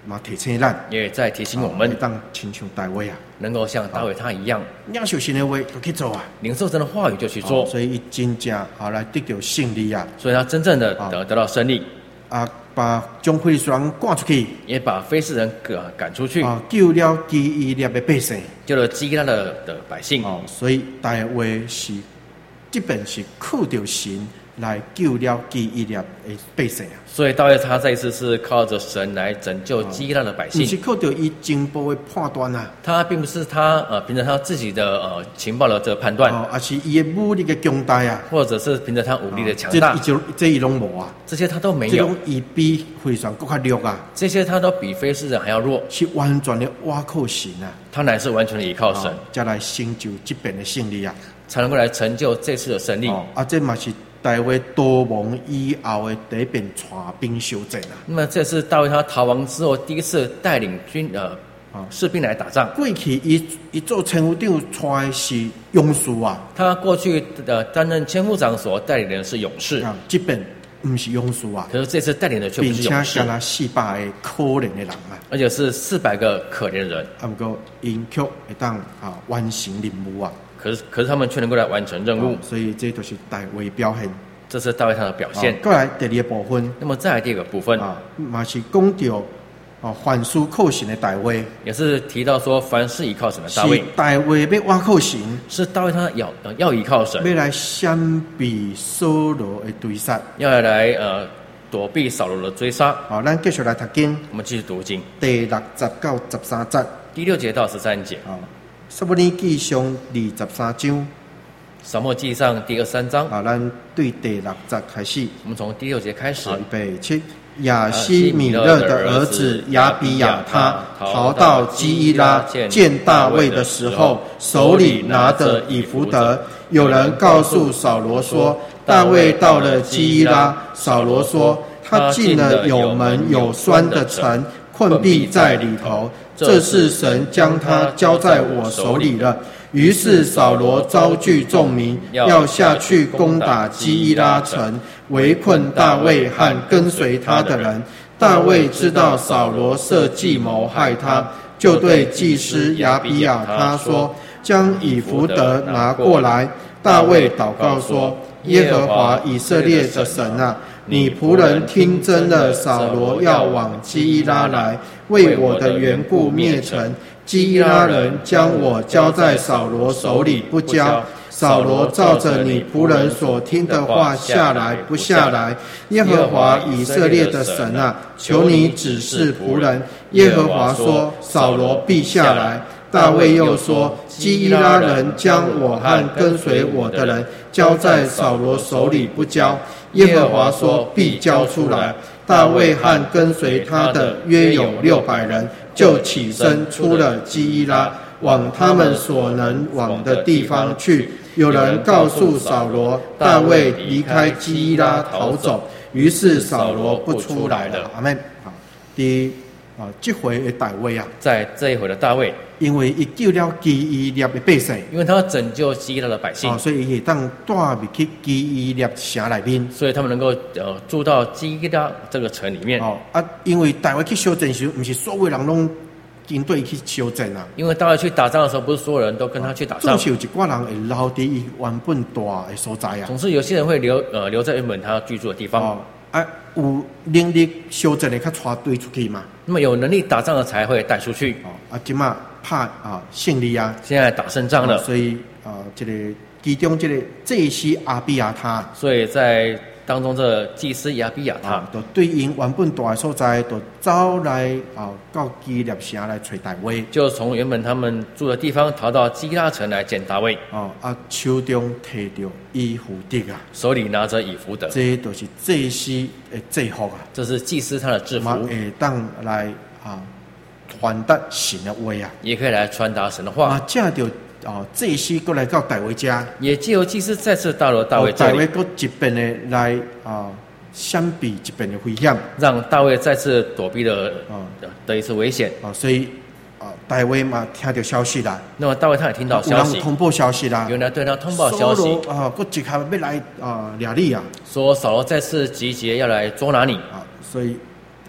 [SPEAKER 1] 嘛提醒咱，
[SPEAKER 2] 也在提醒我们，
[SPEAKER 1] 当亲像大卫啊，
[SPEAKER 2] 能够像大卫他一样，
[SPEAKER 1] 领受神的话就去做啊，
[SPEAKER 2] 领受神的话语就去做，
[SPEAKER 1] 所以伊真正啊来得到胜利啊，
[SPEAKER 2] 所以他真正的得得到胜利
[SPEAKER 1] 啊，把将非利士人赶出去，
[SPEAKER 2] 也把非利士人赶赶出去
[SPEAKER 1] 啊，救了基伊列的百姓，
[SPEAKER 2] 救了基拉的的百姓。
[SPEAKER 1] 哦，所以大卫是这边是靠着神来救了基伊列的百姓啊。
[SPEAKER 2] 所以大卫他这一次是靠着神来拯救基拉的百姓，
[SPEAKER 1] 不是靠着伊情报的判断啊。
[SPEAKER 2] 他并不是他呃凭着他自己的呃情报的这个判断，
[SPEAKER 1] 哦，而是伊的武力的强大啊，
[SPEAKER 2] 或者是凭着他武力的强大，
[SPEAKER 1] 这这这伊拢无啊，
[SPEAKER 2] 这些他都没有。
[SPEAKER 1] 伊比非常更加弱啊，
[SPEAKER 2] 这些他都比非利士人还要弱，
[SPEAKER 1] 是完全的倚靠神啊。
[SPEAKER 2] 他乃是完全的依靠神，
[SPEAKER 1] 再来成就这边的胜利啊，
[SPEAKER 2] 才能够来成就这次的胜利。
[SPEAKER 1] 哦、啊，这嘛是大卫逃亡以后的第一遍带兵修正啊。
[SPEAKER 2] 那么这是大卫他逃亡之后第一次带领军呃士兵来打仗。
[SPEAKER 1] 过去伊伊做千夫长带的是勇士啊，
[SPEAKER 2] 他过去呃担任千夫长所带领的是勇士，
[SPEAKER 1] 啊，这边不是勇士啊，
[SPEAKER 2] 可是这次带领的却不是勇士，
[SPEAKER 1] 并且干了四百个可怜的人啊，
[SPEAKER 2] 而且是四百个可怜的人。
[SPEAKER 1] 啊，不过因却会当啊完成任务啊。
[SPEAKER 2] 可是，可是他们却能够来完成任务，
[SPEAKER 1] 哦、所以这都是大卫表现。
[SPEAKER 2] 这是大卫他的表现。
[SPEAKER 1] 过、哦、来第二部分，
[SPEAKER 2] 那么再来第二个部分
[SPEAKER 1] 啊，嘛是讲到哦，凡事靠神的大卫，
[SPEAKER 2] 也是提到说，凡事依靠神的大卫。
[SPEAKER 1] 是大卫要倚靠神，
[SPEAKER 2] 是大卫他要要依靠神，
[SPEAKER 1] 要来闪避扫罗的追杀，
[SPEAKER 2] 要来呃躲避扫罗的追杀。
[SPEAKER 1] 好、哦，咱继续来读经，
[SPEAKER 2] 我们继续读经，
[SPEAKER 1] 第六十到十三节，
[SPEAKER 2] 第六节到十三节。
[SPEAKER 1] 啊、哦。撒母耳記上二十三章，
[SPEAKER 2] 撒母耳記上第二三章。
[SPEAKER 1] 啊，咱對第六節開始。
[SPEAKER 2] 我們從第六節開始。
[SPEAKER 1] 預備起。亞希米勒的兒子亞比亞他逃到基伊拉見大衛的時候，手裡拿着以弗得。有人告訴掃羅說，大衛到了基伊拉。掃羅說，他進了有門有栓的城，困閉在裡頭。這是神將他交在我手裡了。於是掃羅召聚眾民，要下去攻打基伊拉城，圍困大衛和跟隨他的人。大衛知道掃羅設計謀害他，就對祭司亞比亞他說：將以弗得拿過來。大衛禱告說：耶和華以色列的神啊，你僕人聽真了，掃羅要往基伊拉來，為我的緣故滅城。基伊拉人將我交在掃羅手裡，不交。掃羅照着你僕人所聽的話下來，不下來。耶和華以色列的神啊，求你指示僕人。耶和華說：掃羅必下來。大衛又說：基伊拉人將我和跟隨我的人交在掃羅手裡，不交。耶和華說：必交出來。大衛和跟隨他的約有六百人，就起身出了基伊拉，往他們所能往的地方去。有人告訴掃羅，大衛離開基伊拉逃走，於是掃羅不出來了。阿們。好，第啊，這回的大衛啊，
[SPEAKER 2] 在這一回的大衛，
[SPEAKER 1] 因為他救了基伊拉的百姓，
[SPEAKER 2] 因為他要拯救基伊拉的百姓，
[SPEAKER 1] 哦，所以他當帶入去基伊拉城裡面，
[SPEAKER 2] 所以他們能夠呃住到基伊拉這個城裡面。
[SPEAKER 1] 哦啊，因為大衛去修正時，不是所有人都軍隊去修正啊。
[SPEAKER 2] 因為大衛去打仗的時候，不是所有人都跟他去打仗，
[SPEAKER 1] 總是有一掛人會留在原本大的所在啊。
[SPEAKER 2] 總是有些人會留呃留在原本他居住的地方。
[SPEAKER 1] 哦啊，有能力修正的，他帶隊出去嘛。
[SPEAKER 2] 那麼有能力打仗的才會帶出去。
[SPEAKER 1] 哦啊，今嘛拍啊勝利啊，
[SPEAKER 2] 現在打勝仗了。
[SPEAKER 1] 哦、所以啊，這個其中這個祭司亞比亞他，
[SPEAKER 2] 所以在當中，這祭司亞比亞他，
[SPEAKER 1] 就對因原本大的所在，就走來啊到基列城來找大衛，
[SPEAKER 2] 就從原本他們住的地方逃到基拉城來見大衛。
[SPEAKER 1] 哦啊，手中提着以弗得啊，
[SPEAKER 2] 手裡拿着以弗得，
[SPEAKER 1] 這就是祭司的制服啊，
[SPEAKER 2] 這是祭司他的制服，
[SPEAKER 1] 會當來啊傳達神的話啊，
[SPEAKER 2] 也可以來傳達神的話。
[SPEAKER 1] 啊，這就啊祭司過來到大衛家，
[SPEAKER 2] 也藉由祭司再次到了大衛這裡，
[SPEAKER 1] 大衛過一邊的來啊閃避一邊的危險，
[SPEAKER 2] 讓大衛再次躲避了
[SPEAKER 1] 啊
[SPEAKER 2] 的一次危險
[SPEAKER 1] 啊，所以啊大衛嘛聽到消息啦，
[SPEAKER 2] 那麼大衛他也聽到消息，
[SPEAKER 1] 有人通報消息啦，
[SPEAKER 2] 有人對他通報消息
[SPEAKER 1] 啊，過即刻要來啊抓你啊，
[SPEAKER 2] 說掃羅再次集結要來捉拿你
[SPEAKER 1] 啊，所以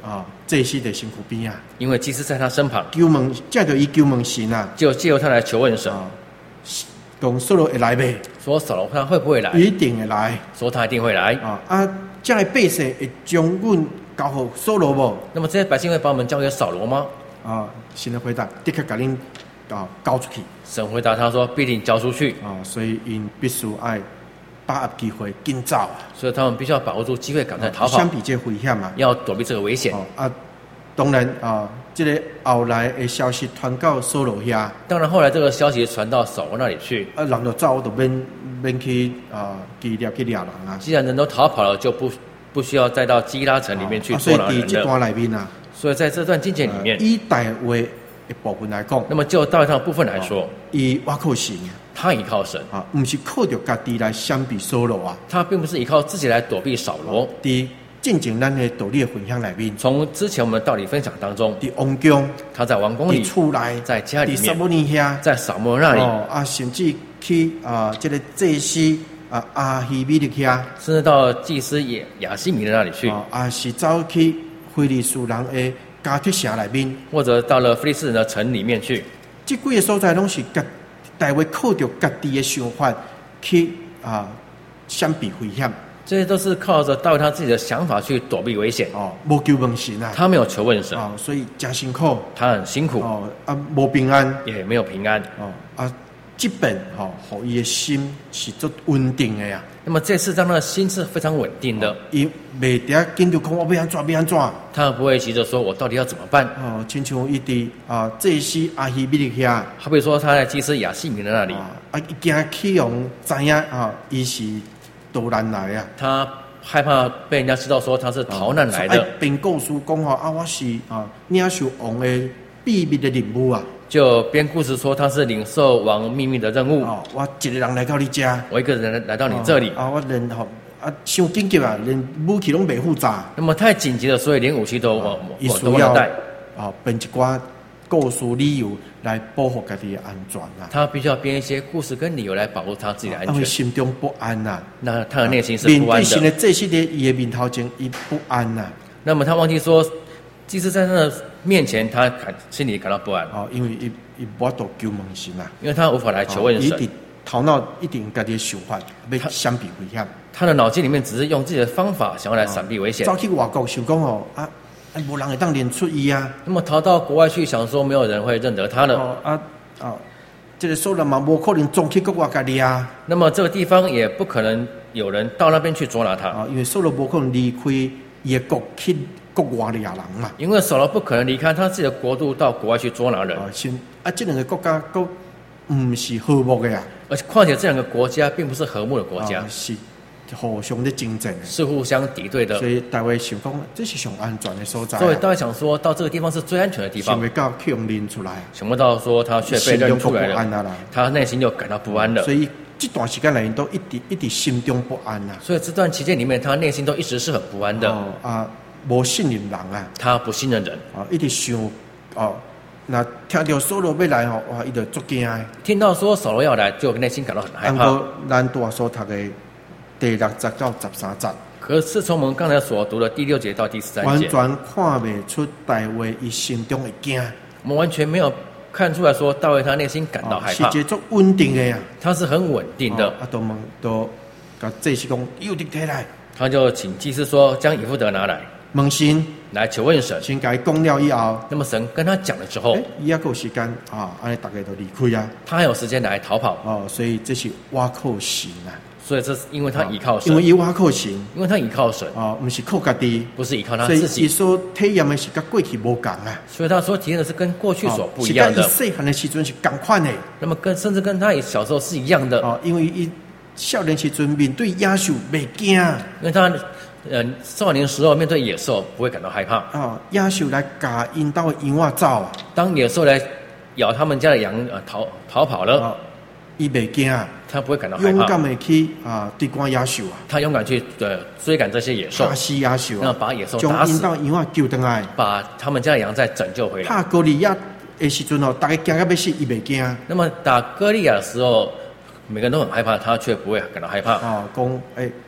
[SPEAKER 1] 啊，祭司在身躯边啊，
[SPEAKER 2] 因为祭司在他身旁，
[SPEAKER 1] 求问，这就伊求问神啊，
[SPEAKER 2] 就借由他来求问神，
[SPEAKER 1] 啊，讲扫罗会来未？
[SPEAKER 2] 说扫罗他会不会来？
[SPEAKER 1] 一定会来。
[SPEAKER 2] 说他一定会来。
[SPEAKER 1] 啊啊，这样的百姓会将阮交互扫罗无？
[SPEAKER 2] 那么这些百姓会把我们交给扫罗吗？
[SPEAKER 1] 啊，神的回答，的确甲恁啊交出去。
[SPEAKER 2] 神回答他说：“必定交出去。”
[SPEAKER 1] 啊，所以因必须爱把握机会紧走啊。
[SPEAKER 2] 所以他们必须要把握住机会，赶快逃跑。
[SPEAKER 1] 相比这危险啊，
[SPEAKER 2] 要躲避这个危险。
[SPEAKER 1] 哦啊，当然啊，这个后来的消息传到扫罗遐。
[SPEAKER 2] 当然，后来这个消息传到扫罗那里去。
[SPEAKER 1] 啊，人就走，就免免去啊记掠去掠人啊。
[SPEAKER 2] 既然人都逃跑了，就不不需要再到基拉城里面去捉拿人了。
[SPEAKER 1] 所以在这段里面啊，
[SPEAKER 2] 所以在这段经节里面，
[SPEAKER 1] 以大卫一部分来讲，
[SPEAKER 2] 那么就大卫他的部分来说，
[SPEAKER 1] 伊倚靠神，
[SPEAKER 2] 他依靠神
[SPEAKER 1] 啊，不是靠着家己来相比扫罗啊，
[SPEAKER 2] 他并不是依靠自己来躲避扫罗。
[SPEAKER 1] 伫进前咱的道理的分享里面，
[SPEAKER 2] 从之前我们的道理分享当中，
[SPEAKER 1] 伫王宫，
[SPEAKER 2] 他在王宫里，
[SPEAKER 1] 厝内，
[SPEAKER 2] 在家里面，
[SPEAKER 1] 撒母耳遐，
[SPEAKER 2] 在扫摩那里，
[SPEAKER 1] 哦啊，甚至去啊，这个祭司啊阿希米的遐，
[SPEAKER 2] 甚至到祭司也亚西米的那里去，
[SPEAKER 1] 啊，啊是走去非利士人的加特城里面，
[SPEAKER 2] 或者到了非利士人的城里面去。
[SPEAKER 1] 这几个所在拢是家大卫靠着家己的想法去啊相比危险。
[SPEAKER 2] 这些都是靠着大卫他自己的想法去躲避危险
[SPEAKER 1] 哦，无求问神啊，
[SPEAKER 2] 他没有求问神
[SPEAKER 1] 哦，所以真辛苦，
[SPEAKER 2] 他很辛苦
[SPEAKER 1] 哦啊，无平安，
[SPEAKER 2] 也没有平安
[SPEAKER 1] 哦啊，这本哦，互伊的心是足稳定的呀。
[SPEAKER 2] 那么这次让他的心是非常稳定的，
[SPEAKER 1] 伊袂得紧就讲我要安怎要安怎，
[SPEAKER 2] 他不会急着说我到底要怎么办。
[SPEAKER 1] 哦，亲像伊伫啊祭司阿希米利遐，
[SPEAKER 2] 好比说他在祭司亚西米的那里，
[SPEAKER 1] 啊，伊惊启王知影啊，伊是逃难来啊。
[SPEAKER 2] 他害怕被人家知道说他是逃难来的，
[SPEAKER 1] 并告诉讲吼啊，我是啊领受王的秘密的任务啊，
[SPEAKER 2] 就编故事说他是领受王秘密的任务。
[SPEAKER 1] 哦，我一个人来到你家，
[SPEAKER 2] 我一个人来到你这里
[SPEAKER 1] 啊，我连吼啊，伤紧急啊，连武器拢袂复杂。
[SPEAKER 2] 那么太紧急了，所以连武器都我
[SPEAKER 1] 我都要带啊，编一寡故事理由来保护家己的安全啊。
[SPEAKER 2] 他必须要编一些故事跟理由来保护他自己的安全。
[SPEAKER 1] 因为心中不安呐，
[SPEAKER 2] 那他的内心是不安的。
[SPEAKER 1] 面对神的这些的伊的面头前，伊不安呐。
[SPEAKER 2] 那么他忘记说，即使在他的面前，他感心里感到不安。
[SPEAKER 1] 哦，因为伊伊无法度求问神啊，
[SPEAKER 2] 因为他无法来求问神。
[SPEAKER 1] 伊头脑一定家己的想法，要闪避危险。
[SPEAKER 2] 他的脑筋里面只是用自己的方法想要来闪避危险。
[SPEAKER 1] 走去外国想讲哦啊，啊无人会当认出伊啊。
[SPEAKER 2] 那么逃到国外去，想说没有人会认得他了。
[SPEAKER 1] 哦啊啊，这个所人嘛，无可能撞去国外家己啊。
[SPEAKER 2] 那么这个地方也不可能有人到那边去捉拿他
[SPEAKER 1] 啊，因为所人无可能离开伊的国去国外的亚人嘛。
[SPEAKER 2] 因为扫罗不可能离开他自己的国度到国外去捉拿人。
[SPEAKER 1] 啊，先啊，这两个国家都唔是和睦的呀。
[SPEAKER 2] 而且况且这两个国家并不是和睦的国家，
[SPEAKER 1] 啊、是互相的竞争，
[SPEAKER 2] 是互相敌对的。
[SPEAKER 1] 所以大卫想讲，这是上安全的所在、啊。
[SPEAKER 2] 所以大卫想说到这个地方是最安全的地方。
[SPEAKER 1] 想不到去用认出来，
[SPEAKER 2] 想不到说他却被认出来了，他内心就感到不安了。
[SPEAKER 1] 所以这段时间来都一直一直心中不安啊。
[SPEAKER 2] 所以这段期间里面，他内心都一直是很不安的。
[SPEAKER 1] 哦啊，无信任人啊，
[SPEAKER 2] 他不信任人
[SPEAKER 1] 啊，一直想哦。那听到扫罗要来吼，哇，伊就足惊的。
[SPEAKER 2] 听到说扫罗要来，就内心感到很害怕。
[SPEAKER 1] 咱大所读的第六节到十三节，
[SPEAKER 2] 可是从我们刚才所读的第六节到第十三节，
[SPEAKER 1] 完全看不出大卫伊心中的惊。
[SPEAKER 2] 我们完全没有看出来说大卫他内心感到害怕。
[SPEAKER 1] 是一种稳定的呀，
[SPEAKER 2] 他是很稳定的。
[SPEAKER 1] 啊，都问都，甲祭司讲，有的摕来，
[SPEAKER 2] 他就请祭司说将以弗得拿来。
[SPEAKER 1] 问神
[SPEAKER 2] 来求问神，
[SPEAKER 1] 先甲伊讲了以后，
[SPEAKER 2] 那么神跟他讲了之后，
[SPEAKER 1] 伊还有时间啊，安尼大家都离开啊，
[SPEAKER 2] 他还有时间来逃跑
[SPEAKER 1] 哦，所以这是倚靠神啊，
[SPEAKER 2] 所以这是因为他倚靠神，
[SPEAKER 1] 因为伊倚靠神，
[SPEAKER 2] 因为他倚靠神
[SPEAKER 1] 哦，不是靠家己，
[SPEAKER 2] 不是倚靠他自己，
[SPEAKER 1] 所以伊所体验的是跟过去无共啊，
[SPEAKER 2] 所以他所体验的是跟过去所不一样的，
[SPEAKER 1] 是跟伊细汉的时阵是共款的，
[SPEAKER 2] 那么跟甚至跟他小时候是一样的
[SPEAKER 1] 哦，因为伊少年时阵面对野兽袂惊，因
[SPEAKER 2] 为他。呃，少年时候面对野兽不会感到害怕
[SPEAKER 1] 啊，野兽来夹因兜的羊仔走啊，
[SPEAKER 2] 当野兽来咬他们家的羊，呃，逃逃跑了，
[SPEAKER 1] 伊袂惊，
[SPEAKER 2] 他不会感到害怕，
[SPEAKER 1] 勇敢的去啊对赶野兽啊，
[SPEAKER 2] 他勇敢去呃追赶这些野兽，
[SPEAKER 1] 打死野兽，
[SPEAKER 2] 那把野兽打死，
[SPEAKER 1] 将因兜羊仔救回来，
[SPEAKER 2] 把他们家的羊再拯救回来。
[SPEAKER 1] 打哥利亚的时阵哦，大家惊到要死，伊袂惊。
[SPEAKER 2] 那么打歌利亚的时候，每个人都很害怕，他却不会感到害怕。
[SPEAKER 1] 啊，讲诶。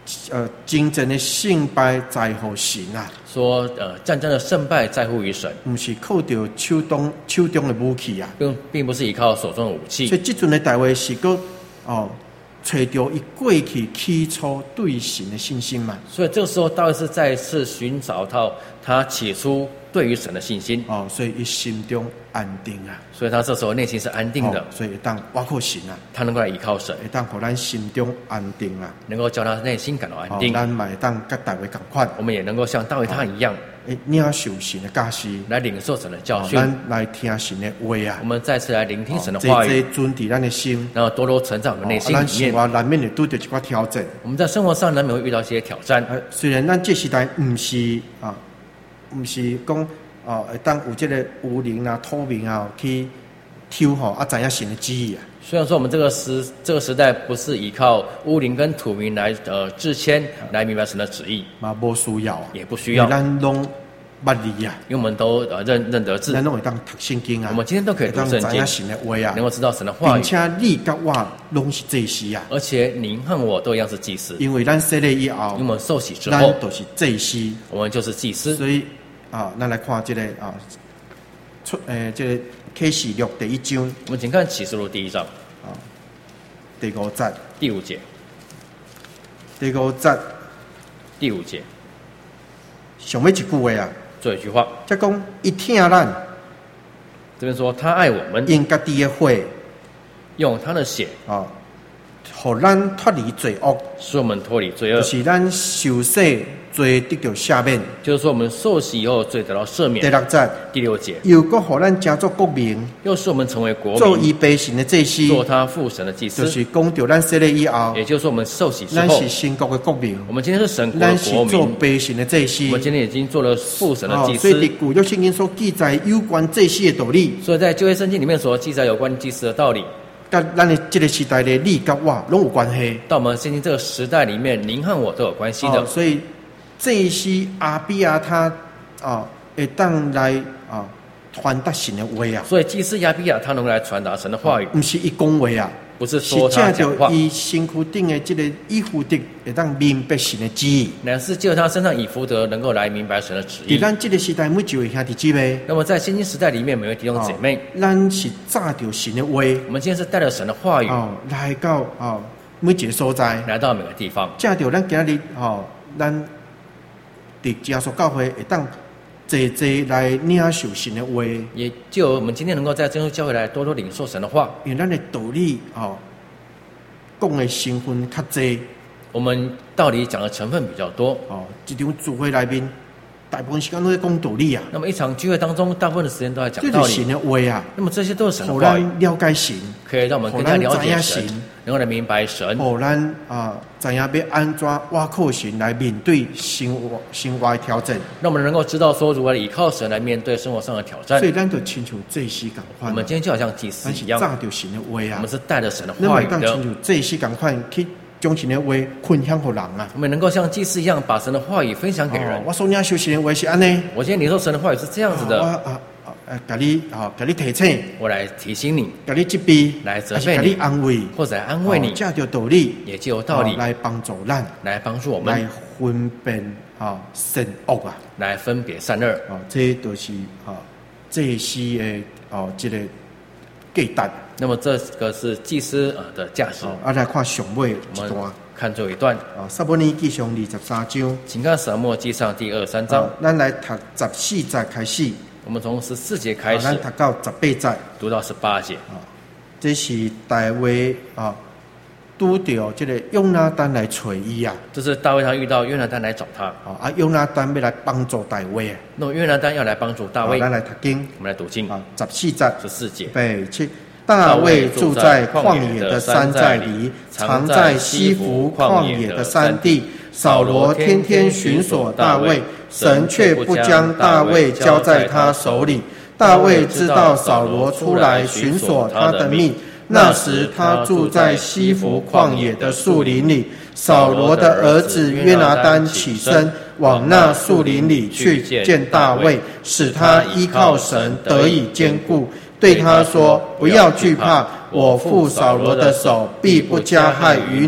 [SPEAKER 1] 呃，真正的胜败在乎神啊。
[SPEAKER 2] 说呃，战争的胜败在乎于神，
[SPEAKER 1] 不是靠着手中手中的武器啊，
[SPEAKER 2] 并并不是依靠手中的武器。
[SPEAKER 1] 所以这阵的大卫是个哦，找到伊过去起初对神的信心嘛。
[SPEAKER 2] 所以这个时候，大卫是再次寻找到他起初对于神的信心
[SPEAKER 1] 哦，所以伊心中安定啊。
[SPEAKER 2] 所以他这时候内心是安定的，
[SPEAKER 1] 哦、所以当挖靠神啊，
[SPEAKER 2] 他能够来依靠神，
[SPEAKER 1] 会当让咱心中安定啊，
[SPEAKER 2] 能够叫他内心感到安定。
[SPEAKER 1] 哦、咱嘛会当跟大卫同款，
[SPEAKER 2] 我们也能够像大卫他一样，
[SPEAKER 1] 诶，领受神的教示，
[SPEAKER 2] 来领受神的教训，
[SPEAKER 1] 咱、哦、来听神的话啊。
[SPEAKER 2] 我们再次来聆听神的话语，
[SPEAKER 1] 这这存在咱的心，
[SPEAKER 2] 然后多多成长我们内心里面。
[SPEAKER 1] 咱生活难免会遇到一寡挑战，
[SPEAKER 2] 我们在生活上难免会遇到一些挑战。
[SPEAKER 1] 呃、虽然咱这时代不是啊，不是讲。哦，会当有这个有灵啊、土明啊去抽吼啊，知影神的旨意啊。
[SPEAKER 2] 虽然说我们这个时这个时代不是依靠乌灵跟土明来呃制签来明白神的旨意，
[SPEAKER 1] 嘛无需要，
[SPEAKER 2] 也不需要。
[SPEAKER 1] 咱拢捌字啊，
[SPEAKER 2] 因为我们都呃认认得字，
[SPEAKER 1] 咱拢会当读圣经啊。
[SPEAKER 2] 我们今天都可以读圣经，
[SPEAKER 1] 知影神的话啊，
[SPEAKER 2] 能够知道神的话语，
[SPEAKER 1] 并且你甲我拢是祭司啊。
[SPEAKER 2] 而且您和我都一样是祭司，
[SPEAKER 1] 因为咱洗礼以后，
[SPEAKER 2] 因为我们受洗之后，
[SPEAKER 1] 咱都是祭司，
[SPEAKER 2] 我们就是祭司，
[SPEAKER 1] 所以。啊，咱来看这个啊，出诶，这个启示录第一章。
[SPEAKER 2] 我们请看启示录第一章
[SPEAKER 1] 啊，第五节。
[SPEAKER 2] 第五节。
[SPEAKER 1] 第五节。
[SPEAKER 2] 第五节。
[SPEAKER 1] 上尾一句话啊，
[SPEAKER 2] 最后一句话。
[SPEAKER 1] 即讲伊听咱。
[SPEAKER 2] 这边说他爱我们，
[SPEAKER 1] 用家己的血，
[SPEAKER 2] 用他的血
[SPEAKER 1] 啊，互咱脱离罪恶，
[SPEAKER 2] 使我们脱离罪恶，
[SPEAKER 1] 就是咱受洗。罪得到赦免，
[SPEAKER 2] 就是说我们受洗以后罪得到赦免。
[SPEAKER 1] 第六节，
[SPEAKER 2] 第六节，
[SPEAKER 1] 又搁互咱加做国民，
[SPEAKER 2] 又使我们成为国民，
[SPEAKER 1] 做伊父神的祭司，
[SPEAKER 2] 做他父神的祭司，
[SPEAKER 1] 就是讲到咱洗礼以后，
[SPEAKER 2] 也就是说我们受洗之后，
[SPEAKER 1] 咱是神国的国民，
[SPEAKER 2] 我们今天是神国的国民，
[SPEAKER 1] 咱是做父神的祭司，
[SPEAKER 2] 我们今天已经做了父神的祭司。
[SPEAKER 1] 哦、所以伫旧约圣经所记载有关祭司的道理，
[SPEAKER 2] 所以在旧约圣经里面所记载有关祭司的道理，
[SPEAKER 1] 跟咱的这个时代的你跟我拢有关系。
[SPEAKER 2] 到我们现今这个时代里面，您和我都有关系的。
[SPEAKER 1] 哦、所以。祭司阿比亚他啊，会当来啊传达神的话啊。
[SPEAKER 2] 所以祭司亚比亚他能够来传达神的话语，
[SPEAKER 1] 不是伊讲话啊，
[SPEAKER 2] 不是说他讲话，
[SPEAKER 1] 伊身躯顶的这个以弗得会当明白神的旨意，
[SPEAKER 2] 乃是借他身上以弗得能够来明白神的旨意。
[SPEAKER 1] 伫咱这个时代每一位兄弟姊妹，
[SPEAKER 2] 那么在现今时代里面，每位弟兄姐妹，
[SPEAKER 1] 哦、咱是揸着神的话，
[SPEAKER 2] 我们今天是带着神的话语
[SPEAKER 1] 哦来到哦每一个所在，
[SPEAKER 2] 来到每个地方，
[SPEAKER 1] 借着咱今日哦咱。伫加速教会会当坐坐来领受神的话，
[SPEAKER 2] 也就我们今天能够在真耶稣教会来多多领受神的话，
[SPEAKER 1] 因为咱的道理哦讲的成分较济，
[SPEAKER 2] 我们道理讲的成分比较多
[SPEAKER 1] 哦，一场聚会内面大部分时间都在讲道理啊。
[SPEAKER 2] 那么一场聚会当中，大部分的时间都在讲道理，
[SPEAKER 1] 这是神的话啊。
[SPEAKER 2] 那么这些都是神的话语，
[SPEAKER 1] 了解神，
[SPEAKER 2] 可以让我们更加了解神，能够来明白神。
[SPEAKER 1] 哦，咱啊，知影要安怎挖靠神来面对生活生活的挑战。
[SPEAKER 2] 让我们能够知道说如何依靠神来面对生活上的挑战。
[SPEAKER 1] 所以咱就亲像祭司共款。
[SPEAKER 2] 我们今天就好像祭司一样，
[SPEAKER 1] 咱是照着神的话啊。
[SPEAKER 2] 我们是带着神的话语的。
[SPEAKER 1] 咱亲像祭司共款去。将神的话分享给人啊！
[SPEAKER 2] 我们能够像祭司一样，把神的话语分享给人。
[SPEAKER 1] 哦、我所领受神的话是安尼。
[SPEAKER 2] 我今天领受神的话语是这样子的。
[SPEAKER 1] 我啊啊，给你啊，给你提醒。
[SPEAKER 2] 我来提醒你，
[SPEAKER 1] 给你责备，
[SPEAKER 2] 来责备你，
[SPEAKER 1] 给你安慰，
[SPEAKER 2] 或者来安慰你。
[SPEAKER 1] 借着道理，
[SPEAKER 2] 也借由道理、
[SPEAKER 1] 哦、来帮助咱，
[SPEAKER 2] 来帮助我们，
[SPEAKER 1] 来分辨啊善恶啊，
[SPEAKER 2] 来分别善恶。
[SPEAKER 1] 啊，这都是啊祭司的哦这个价值。
[SPEAKER 2] 那么这个是祭司呃的价值。
[SPEAKER 1] 啊，来看上尾一段，
[SPEAKER 2] 看最后一段。
[SPEAKER 1] 啊，撒母耳记上二十三章，
[SPEAKER 2] 请看撒母耳记上第二十三章。
[SPEAKER 1] 啊、咱来读十四节开始。
[SPEAKER 2] 我们从十四节开始，
[SPEAKER 1] 咱、啊、读到十八节，
[SPEAKER 2] 读到十八节。
[SPEAKER 1] 啊，这是大卫啊，拄到这个约拿单来找伊啊。
[SPEAKER 2] 这是大卫他遇到约拿单来找他。
[SPEAKER 1] 啊，啊，约拿单要来帮助大卫啊。
[SPEAKER 2] 那么约拿单要来帮助大卫，
[SPEAKER 1] 咱、啊、来读经，
[SPEAKER 2] 我们来读经。
[SPEAKER 1] 啊，十四节，
[SPEAKER 2] 十四节，
[SPEAKER 1] 备七。大卫住在旷野的山寨里，藏在西弗旷野的山地。扫罗天天寻索大卫，神却不将大卫交在他手里。大卫知道扫罗出来寻索他的命，那时他住在西弗旷野的树林里。扫罗的儿子约拿单起身，往那树林里去见大卫，使他依靠神得以坚固。对他说：“不要惧怕，我父扫罗的手必不加害于你。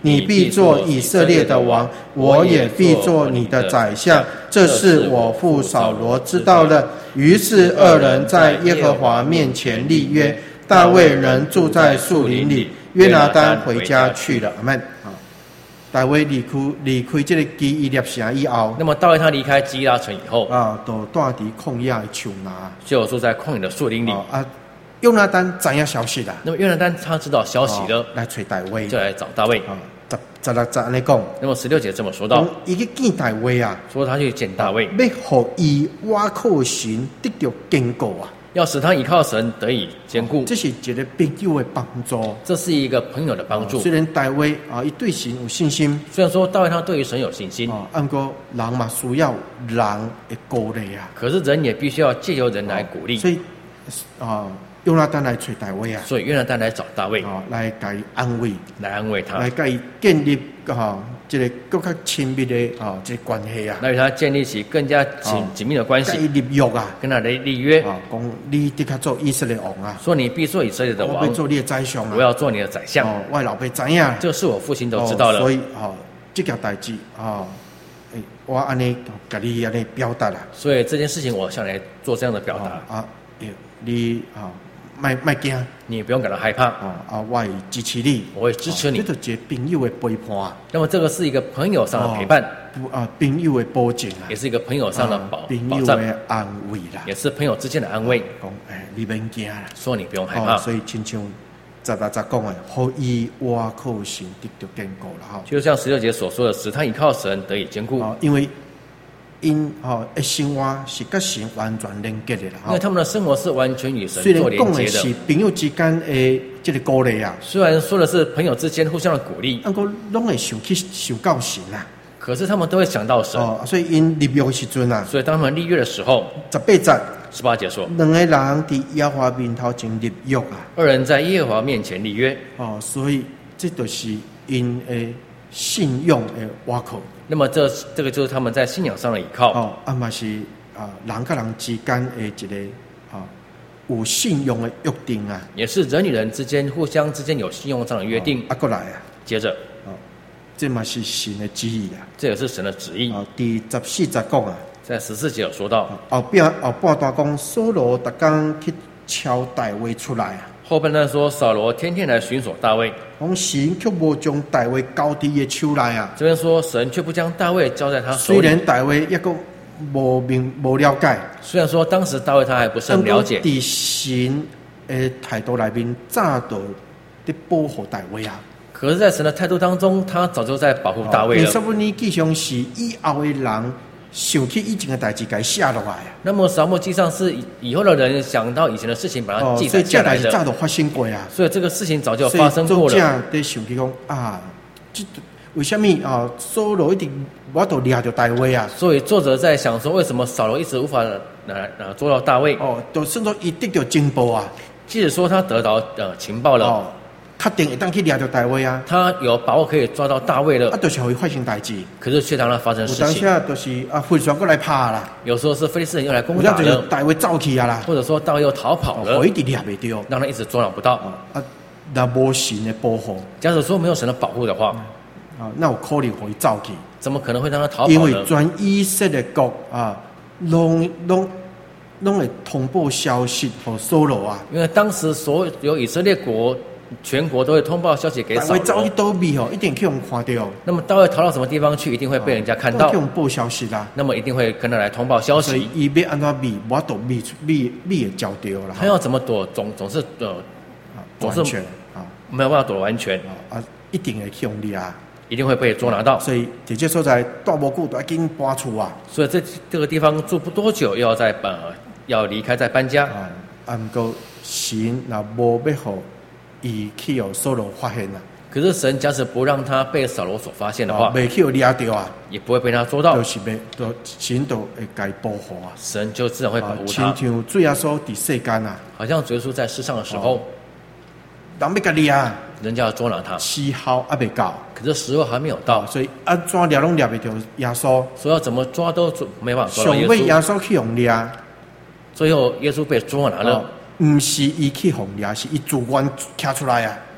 [SPEAKER 1] 你必做以色列的王，我也必做你的宰相。这是我父扫罗知道了。于是二人在耶和华面前立约。大卫仍住在树林里，约拿单回家去了。阿们。大卫离开离开这个基伊列城以后，
[SPEAKER 2] 那么大卫他离开基伊拉城以后
[SPEAKER 1] 啊，都住在旷野的树拿，
[SPEAKER 2] 就住在旷野的树林里。
[SPEAKER 1] 啊，约拿单知影消息啦。
[SPEAKER 2] 那么约拿单他知道消息了，
[SPEAKER 1] 来找大卫，
[SPEAKER 2] 就来找大卫。
[SPEAKER 1] 啊，十十六节安尼讲。
[SPEAKER 2] 那么十六节这么说到，
[SPEAKER 1] 伊去见大卫啊，
[SPEAKER 2] 说他去见大卫，
[SPEAKER 1] 要互伊倚靠神得到坚固啊。
[SPEAKER 2] 要使他依靠神得以坚固，
[SPEAKER 1] 这是一个朋友的帮助。
[SPEAKER 2] 这是一个朋友的帮助。
[SPEAKER 1] 虽然大卫啊，伊对神有信心，
[SPEAKER 2] 虽然说大卫他对于神有信心，
[SPEAKER 1] 啊，不过人嘛需要人的鼓励啊。
[SPEAKER 2] 可是人也必须要借由人来鼓励。
[SPEAKER 1] 所以啊，约拿单来找大卫啊。
[SPEAKER 2] 所以约拿单来找大卫
[SPEAKER 1] 啊，来给他安慰，
[SPEAKER 2] 来安慰他，
[SPEAKER 1] 来给他建立啊，这个更加亲密的啊，这个关系啊。
[SPEAKER 2] 来与他建立起更加紧紧密的关系。
[SPEAKER 1] 跟他立约啊，
[SPEAKER 2] 跟他来立约
[SPEAKER 1] 啊，讲你的确做以色列王啊。
[SPEAKER 2] 说你必做以色列的王，
[SPEAKER 1] 我要做你的宰相啊。
[SPEAKER 2] 我要做你的宰相。
[SPEAKER 1] 哦，我的老爸知影，
[SPEAKER 2] 这是我父亲都知道了。
[SPEAKER 1] 哦、所以哦，这件代志哦，我安尼跟你安尼表达啦。
[SPEAKER 2] 所以这件事情我向来做这样的表达。
[SPEAKER 1] 啊，你啊，卖卖惊，
[SPEAKER 2] 你不用感到害怕。
[SPEAKER 1] 啊啊，我会支持你，
[SPEAKER 2] 我会支持你。
[SPEAKER 1] 这就是朋友的陪伴。
[SPEAKER 2] 那么这个是一个朋友上的陪伴，
[SPEAKER 1] 啊，朋友的保证啊，
[SPEAKER 2] 也是一个朋友上的保
[SPEAKER 1] 朋友的安慰啦，
[SPEAKER 2] 也是朋友之间的安慰。
[SPEAKER 1] 讲哎，你别惊啦，
[SPEAKER 2] 说你不用害怕。
[SPEAKER 1] 所以亲像十六节讲的，好以倚靠神得到坚固了哈。
[SPEAKER 2] 就像十六节所说的，使他倚靠神得以坚固。
[SPEAKER 1] 因为因哦，的生活是跟神完全连接的啦。
[SPEAKER 2] 因为他们的生活是完全与神做连接的。
[SPEAKER 1] 虽然讲的是朋友之间的这个鼓励啊，
[SPEAKER 2] 虽然说的是朋友之间互相的鼓励，
[SPEAKER 1] 不过拢会想去想到神啊。
[SPEAKER 2] 可是他们都会想到神。
[SPEAKER 1] 哦，所以因立约的时阵啊，
[SPEAKER 2] 所以当他们立约的时候，
[SPEAKER 1] 十八节
[SPEAKER 2] 十八节说，
[SPEAKER 1] 两个人在耶和华面头前立约啊。
[SPEAKER 2] 二人在耶和华面前立约。
[SPEAKER 1] 哦，所以这就是因的信用的倚靠。
[SPEAKER 2] 那么这这个就是他们在信仰上的依靠。
[SPEAKER 1] 哦，啊嘛是啊，人跟人之间的一个啊有信用的约定啊，
[SPEAKER 2] 也是人与人之间互相之间有信用上的约定。
[SPEAKER 1] 啊，过来啊，
[SPEAKER 2] 接着，
[SPEAKER 1] 哦，这嘛是神的旨意啊，
[SPEAKER 2] 这也是神的旨意。
[SPEAKER 1] 哦，第十四节讲啊，
[SPEAKER 2] 在十四节有说到，
[SPEAKER 1] 后边后半段讲扫罗逐工去敲大卫出来啊。
[SPEAKER 2] 后半段说扫罗天天来寻索大卫，
[SPEAKER 1] 讲神却无将大卫交伫伊手内啊。
[SPEAKER 2] 这边说神却不将大卫交在他手里。
[SPEAKER 1] 虽然大卫一个无明无了解，
[SPEAKER 2] 虽然说当时大卫他还不是很了解，
[SPEAKER 1] 伫神的态度内面早就伫保护大卫啊。
[SPEAKER 2] 可是，在神的态度当中，他早就在保护大卫了。
[SPEAKER 1] 撒母耳记上是以后的人想起以前的代志，给写落来啊。
[SPEAKER 2] 那么撒母耳记上是以后的人想到以前的事情，把它记载下来的。
[SPEAKER 1] 所以这代志早就发生过啊。
[SPEAKER 2] 所以这个事情早就发生过了。
[SPEAKER 1] 所以作者在想起讲啊，这为什么啊？扫罗一定我都抓到大卫啊？
[SPEAKER 2] 所以作者在想说，为什么扫罗一直无法呃呃捉到大卫？
[SPEAKER 1] 哦，都甚至伊得到情报啊。
[SPEAKER 2] 即使说他得到呃情报了。
[SPEAKER 1] 哦，确定会当去抓到大卫啊！
[SPEAKER 2] 他有把握可以抓到大卫了，
[SPEAKER 1] 啊，就是会发生代志。
[SPEAKER 2] 可是却让他发生事情。
[SPEAKER 1] 有当下就是啊，非利士人过来拍啦。
[SPEAKER 2] 有时候是非利士人又来攻打了，
[SPEAKER 1] 大卫走去啊啦，
[SPEAKER 2] 或者说大卫又逃跑了，
[SPEAKER 1] 我一直抓不到，
[SPEAKER 2] 让他一直捉拿不到。
[SPEAKER 1] 啊，那无神的保护，
[SPEAKER 2] 假如说没有神的保护的话，
[SPEAKER 1] 啊，那有可能会走去？
[SPEAKER 2] 怎么可能会让他逃跑呢？
[SPEAKER 1] 因为全以色列国啊，拢拢。拢会通报消息给扫罗啊，
[SPEAKER 2] 因为当时所有以色列国全国都会通报消息给扫罗。
[SPEAKER 1] 大卫走去倒避哦，一定去我们看到。
[SPEAKER 2] 那么大卫逃到什么地方去，一定会被人家看到。
[SPEAKER 1] 去我们报消息啦。
[SPEAKER 2] 那么一定会跟他来通报消息。
[SPEAKER 1] 所以伊要安怎避，我都避避避也交掉了。
[SPEAKER 2] 他要怎么躲，总总是呃，
[SPEAKER 1] 总是
[SPEAKER 2] 啊，没有办法躲完全
[SPEAKER 1] 啊，一定会去你啊。
[SPEAKER 2] 一定会被捉拿到，
[SPEAKER 1] 所以这些所在大无久都要紧搬出啊。
[SPEAKER 2] 所以这这个地方住不多久，又要再呃要离开再搬家。
[SPEAKER 1] 啊，啊，不过神若无要互伊去互扫罗发现啊。
[SPEAKER 2] 可是神假使不让他被扫罗所发现的话，
[SPEAKER 1] 未去互抓到啊，
[SPEAKER 2] 也不会被他捉到。
[SPEAKER 1] 就是要，都神都会该保护啊。
[SPEAKER 2] 神就自然会保护他。
[SPEAKER 1] 亲像主耶稣伫世间啊，
[SPEAKER 2] 好像主耶稣在世上的时候，
[SPEAKER 1] 人要甲你啊。
[SPEAKER 2] 人家要捉拿他，
[SPEAKER 1] 时候还没到，
[SPEAKER 2] 可是时候还没有到，
[SPEAKER 1] 所以安怎抓拢抓不到耶稣，
[SPEAKER 2] 所以要怎么抓都没办法抓到耶稣。
[SPEAKER 1] 上尾耶稣去用抓，
[SPEAKER 2] 最后耶稣被捉拿了，
[SPEAKER 1] 不是伊去用抓，是伊主观站出来啊。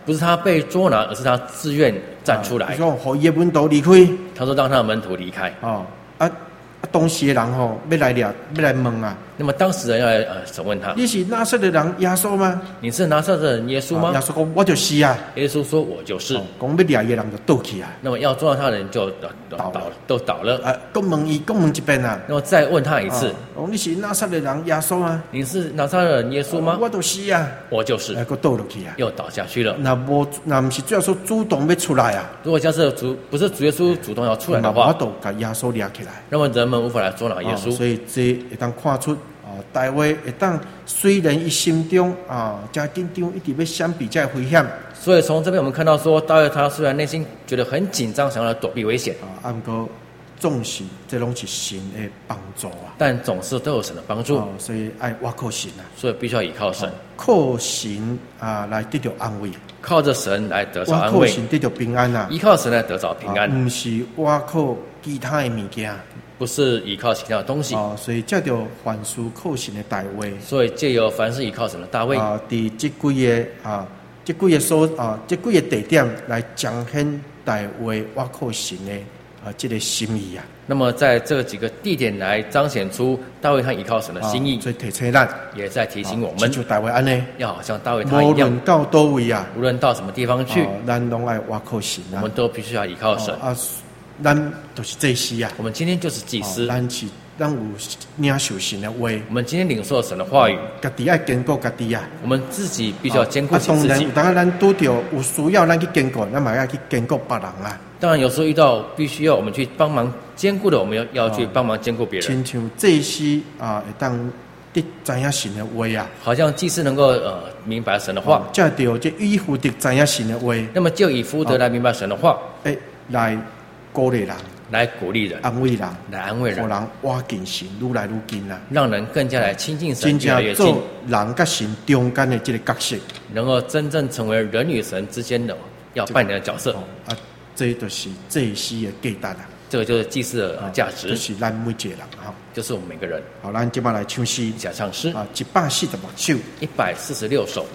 [SPEAKER 2] 不是他被捉拿，而是他自愿站出来。
[SPEAKER 1] 他说：“让伊的门徒离开。”
[SPEAKER 2] 他说：“让他的门徒离开。”
[SPEAKER 1] 哦，啊啊，当时的人吼、哦、要来了，要来问啊。
[SPEAKER 2] 那么当事人要来呃审问他：“
[SPEAKER 1] 你是拿撒勒人耶稣吗？
[SPEAKER 2] 你是拿撒勒人耶稣吗？”
[SPEAKER 1] 耶稣讲：“我就是啊。”
[SPEAKER 2] 耶稣说：“我就是。哦”
[SPEAKER 1] 讲要抓伊的人就倒去啊。
[SPEAKER 2] 那么要抓到他的人就倒了，都倒了。
[SPEAKER 1] 啊，再问伊，再问一遍啊。
[SPEAKER 2] 那么再问他一次：“
[SPEAKER 1] 哦，你是拿撒勒人耶稣吗？
[SPEAKER 2] 你是拿撒勒人耶稣吗？”
[SPEAKER 1] 我就是啊，
[SPEAKER 2] 我就是。
[SPEAKER 1] 哎，又倒落去啊，
[SPEAKER 2] 又倒下去了。
[SPEAKER 1] 那无，那不是主要说主动要出来啊？
[SPEAKER 2] 如果假设主不是主耶稣主动要出来的话，
[SPEAKER 1] 我都把耶稣抓起来。
[SPEAKER 2] 那么人们无法来捉拿耶稣。
[SPEAKER 1] 哦、所以这会当看出。啊，大卫会当虽然伊心中啊，真紧张，一直要闪避这危险。
[SPEAKER 2] 所以从这边我们看到说，大卫他虽然内心觉得很紧张，想要躲避危险
[SPEAKER 1] 啊，不过总是这拢是神的帮助啊。
[SPEAKER 2] 但总是都有神的帮助，
[SPEAKER 1] 哦、所以爱我靠神啊。
[SPEAKER 2] 所以必须要依靠神，
[SPEAKER 1] 哦、靠神啊来得到安慰，
[SPEAKER 2] 靠着神来得到安慰，
[SPEAKER 1] 靠神得到平安啊。
[SPEAKER 2] 依靠神来得到平安，
[SPEAKER 1] 不、啊、是我靠其他的物件。
[SPEAKER 2] 不是依靠其他的东西
[SPEAKER 1] 哦，所以借着凡事靠神的大卫，
[SPEAKER 2] 所以借由凡事依靠神的大卫
[SPEAKER 1] 啊，伫这几个啊，这几个所啊，这几个地点来彰显大卫我靠神的啊，这个心意啊。
[SPEAKER 2] 那么在这几个地点来彰显出大卫他依靠神的心意，
[SPEAKER 1] 所以提醒咱，
[SPEAKER 2] 也在提醒我们，
[SPEAKER 1] 就大卫安尼，
[SPEAKER 2] 要好像大卫他一样，
[SPEAKER 1] 无论到多位啊，
[SPEAKER 2] 无论到什么地方去，
[SPEAKER 1] 咱拢爱我靠神啊，
[SPEAKER 2] 我们都必须要依靠神
[SPEAKER 1] 啊。咱就是祭司啊，
[SPEAKER 2] 我们今天就是祭司，
[SPEAKER 1] 咱是咱有领受神的话，
[SPEAKER 2] 我们今天领受神的话语，
[SPEAKER 1] 家己爱坚固家己啊，
[SPEAKER 2] 我们自己必须要坚固起自己。
[SPEAKER 1] 啊，当然有当咱拄到有需要，咱去坚固，咱嘛要去坚固别人啊。
[SPEAKER 2] 当然有时候遇到必须要我们去帮忙坚固的，我们要要去帮忙坚固别人。
[SPEAKER 1] 亲像祭司啊，会当得知影神的话啊，
[SPEAKER 2] 好像祭司能够呃明白神的话，
[SPEAKER 1] 借着这以弗得知影神的话，
[SPEAKER 2] 那么就以弗得来明白神的话，
[SPEAKER 1] 诶，来。鼓励人，
[SPEAKER 2] 来鼓励人，
[SPEAKER 1] 安慰人，
[SPEAKER 2] 来安慰人，
[SPEAKER 1] 让人挖近神，愈来愈近啊，
[SPEAKER 2] 让人更加来亲近神，越来越近。
[SPEAKER 1] 做人跟神中间的这个角色，
[SPEAKER 2] 能够真正成为人与神之间的要扮演的角色。
[SPEAKER 1] 啊，这就是祭司的价值啊。
[SPEAKER 2] 这个就是祭司的价值，
[SPEAKER 1] 就是咱每一个人哈，
[SPEAKER 2] 就是我们每个人。
[SPEAKER 1] 好，咱今晚来唱诗，
[SPEAKER 2] 一起唱诗
[SPEAKER 1] 啊，一百四十六首，
[SPEAKER 2] 一百四十六首。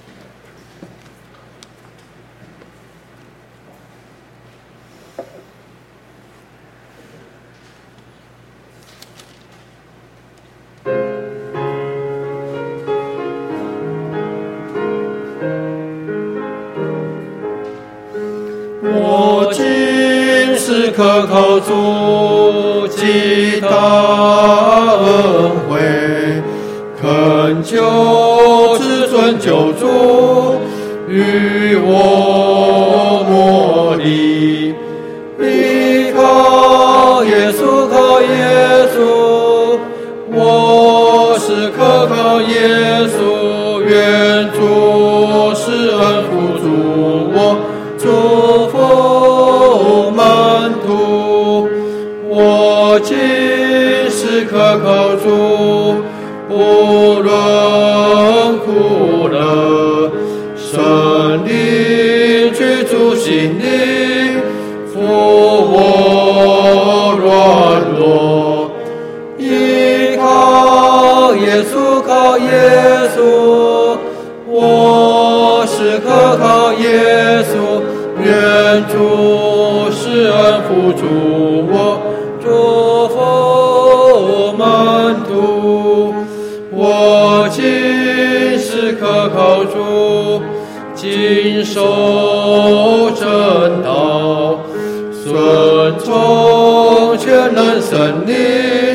[SPEAKER 1] 我今时刻靠主极大恩惠，恳求至尊救主与我磨砺，依靠耶稣，靠耶稣，我是可靠耶稣，愿主施恩扶助我，祝福门徒。我今时可靠主，不论苦乐，圣灵居住心里，扶我软弱，依靠耶稣，靠耶稣，我是可靠耶稣，愿主施恩扶助我，祝福门徒。我今时可靠主，谨守正道，顺从全能圣灵，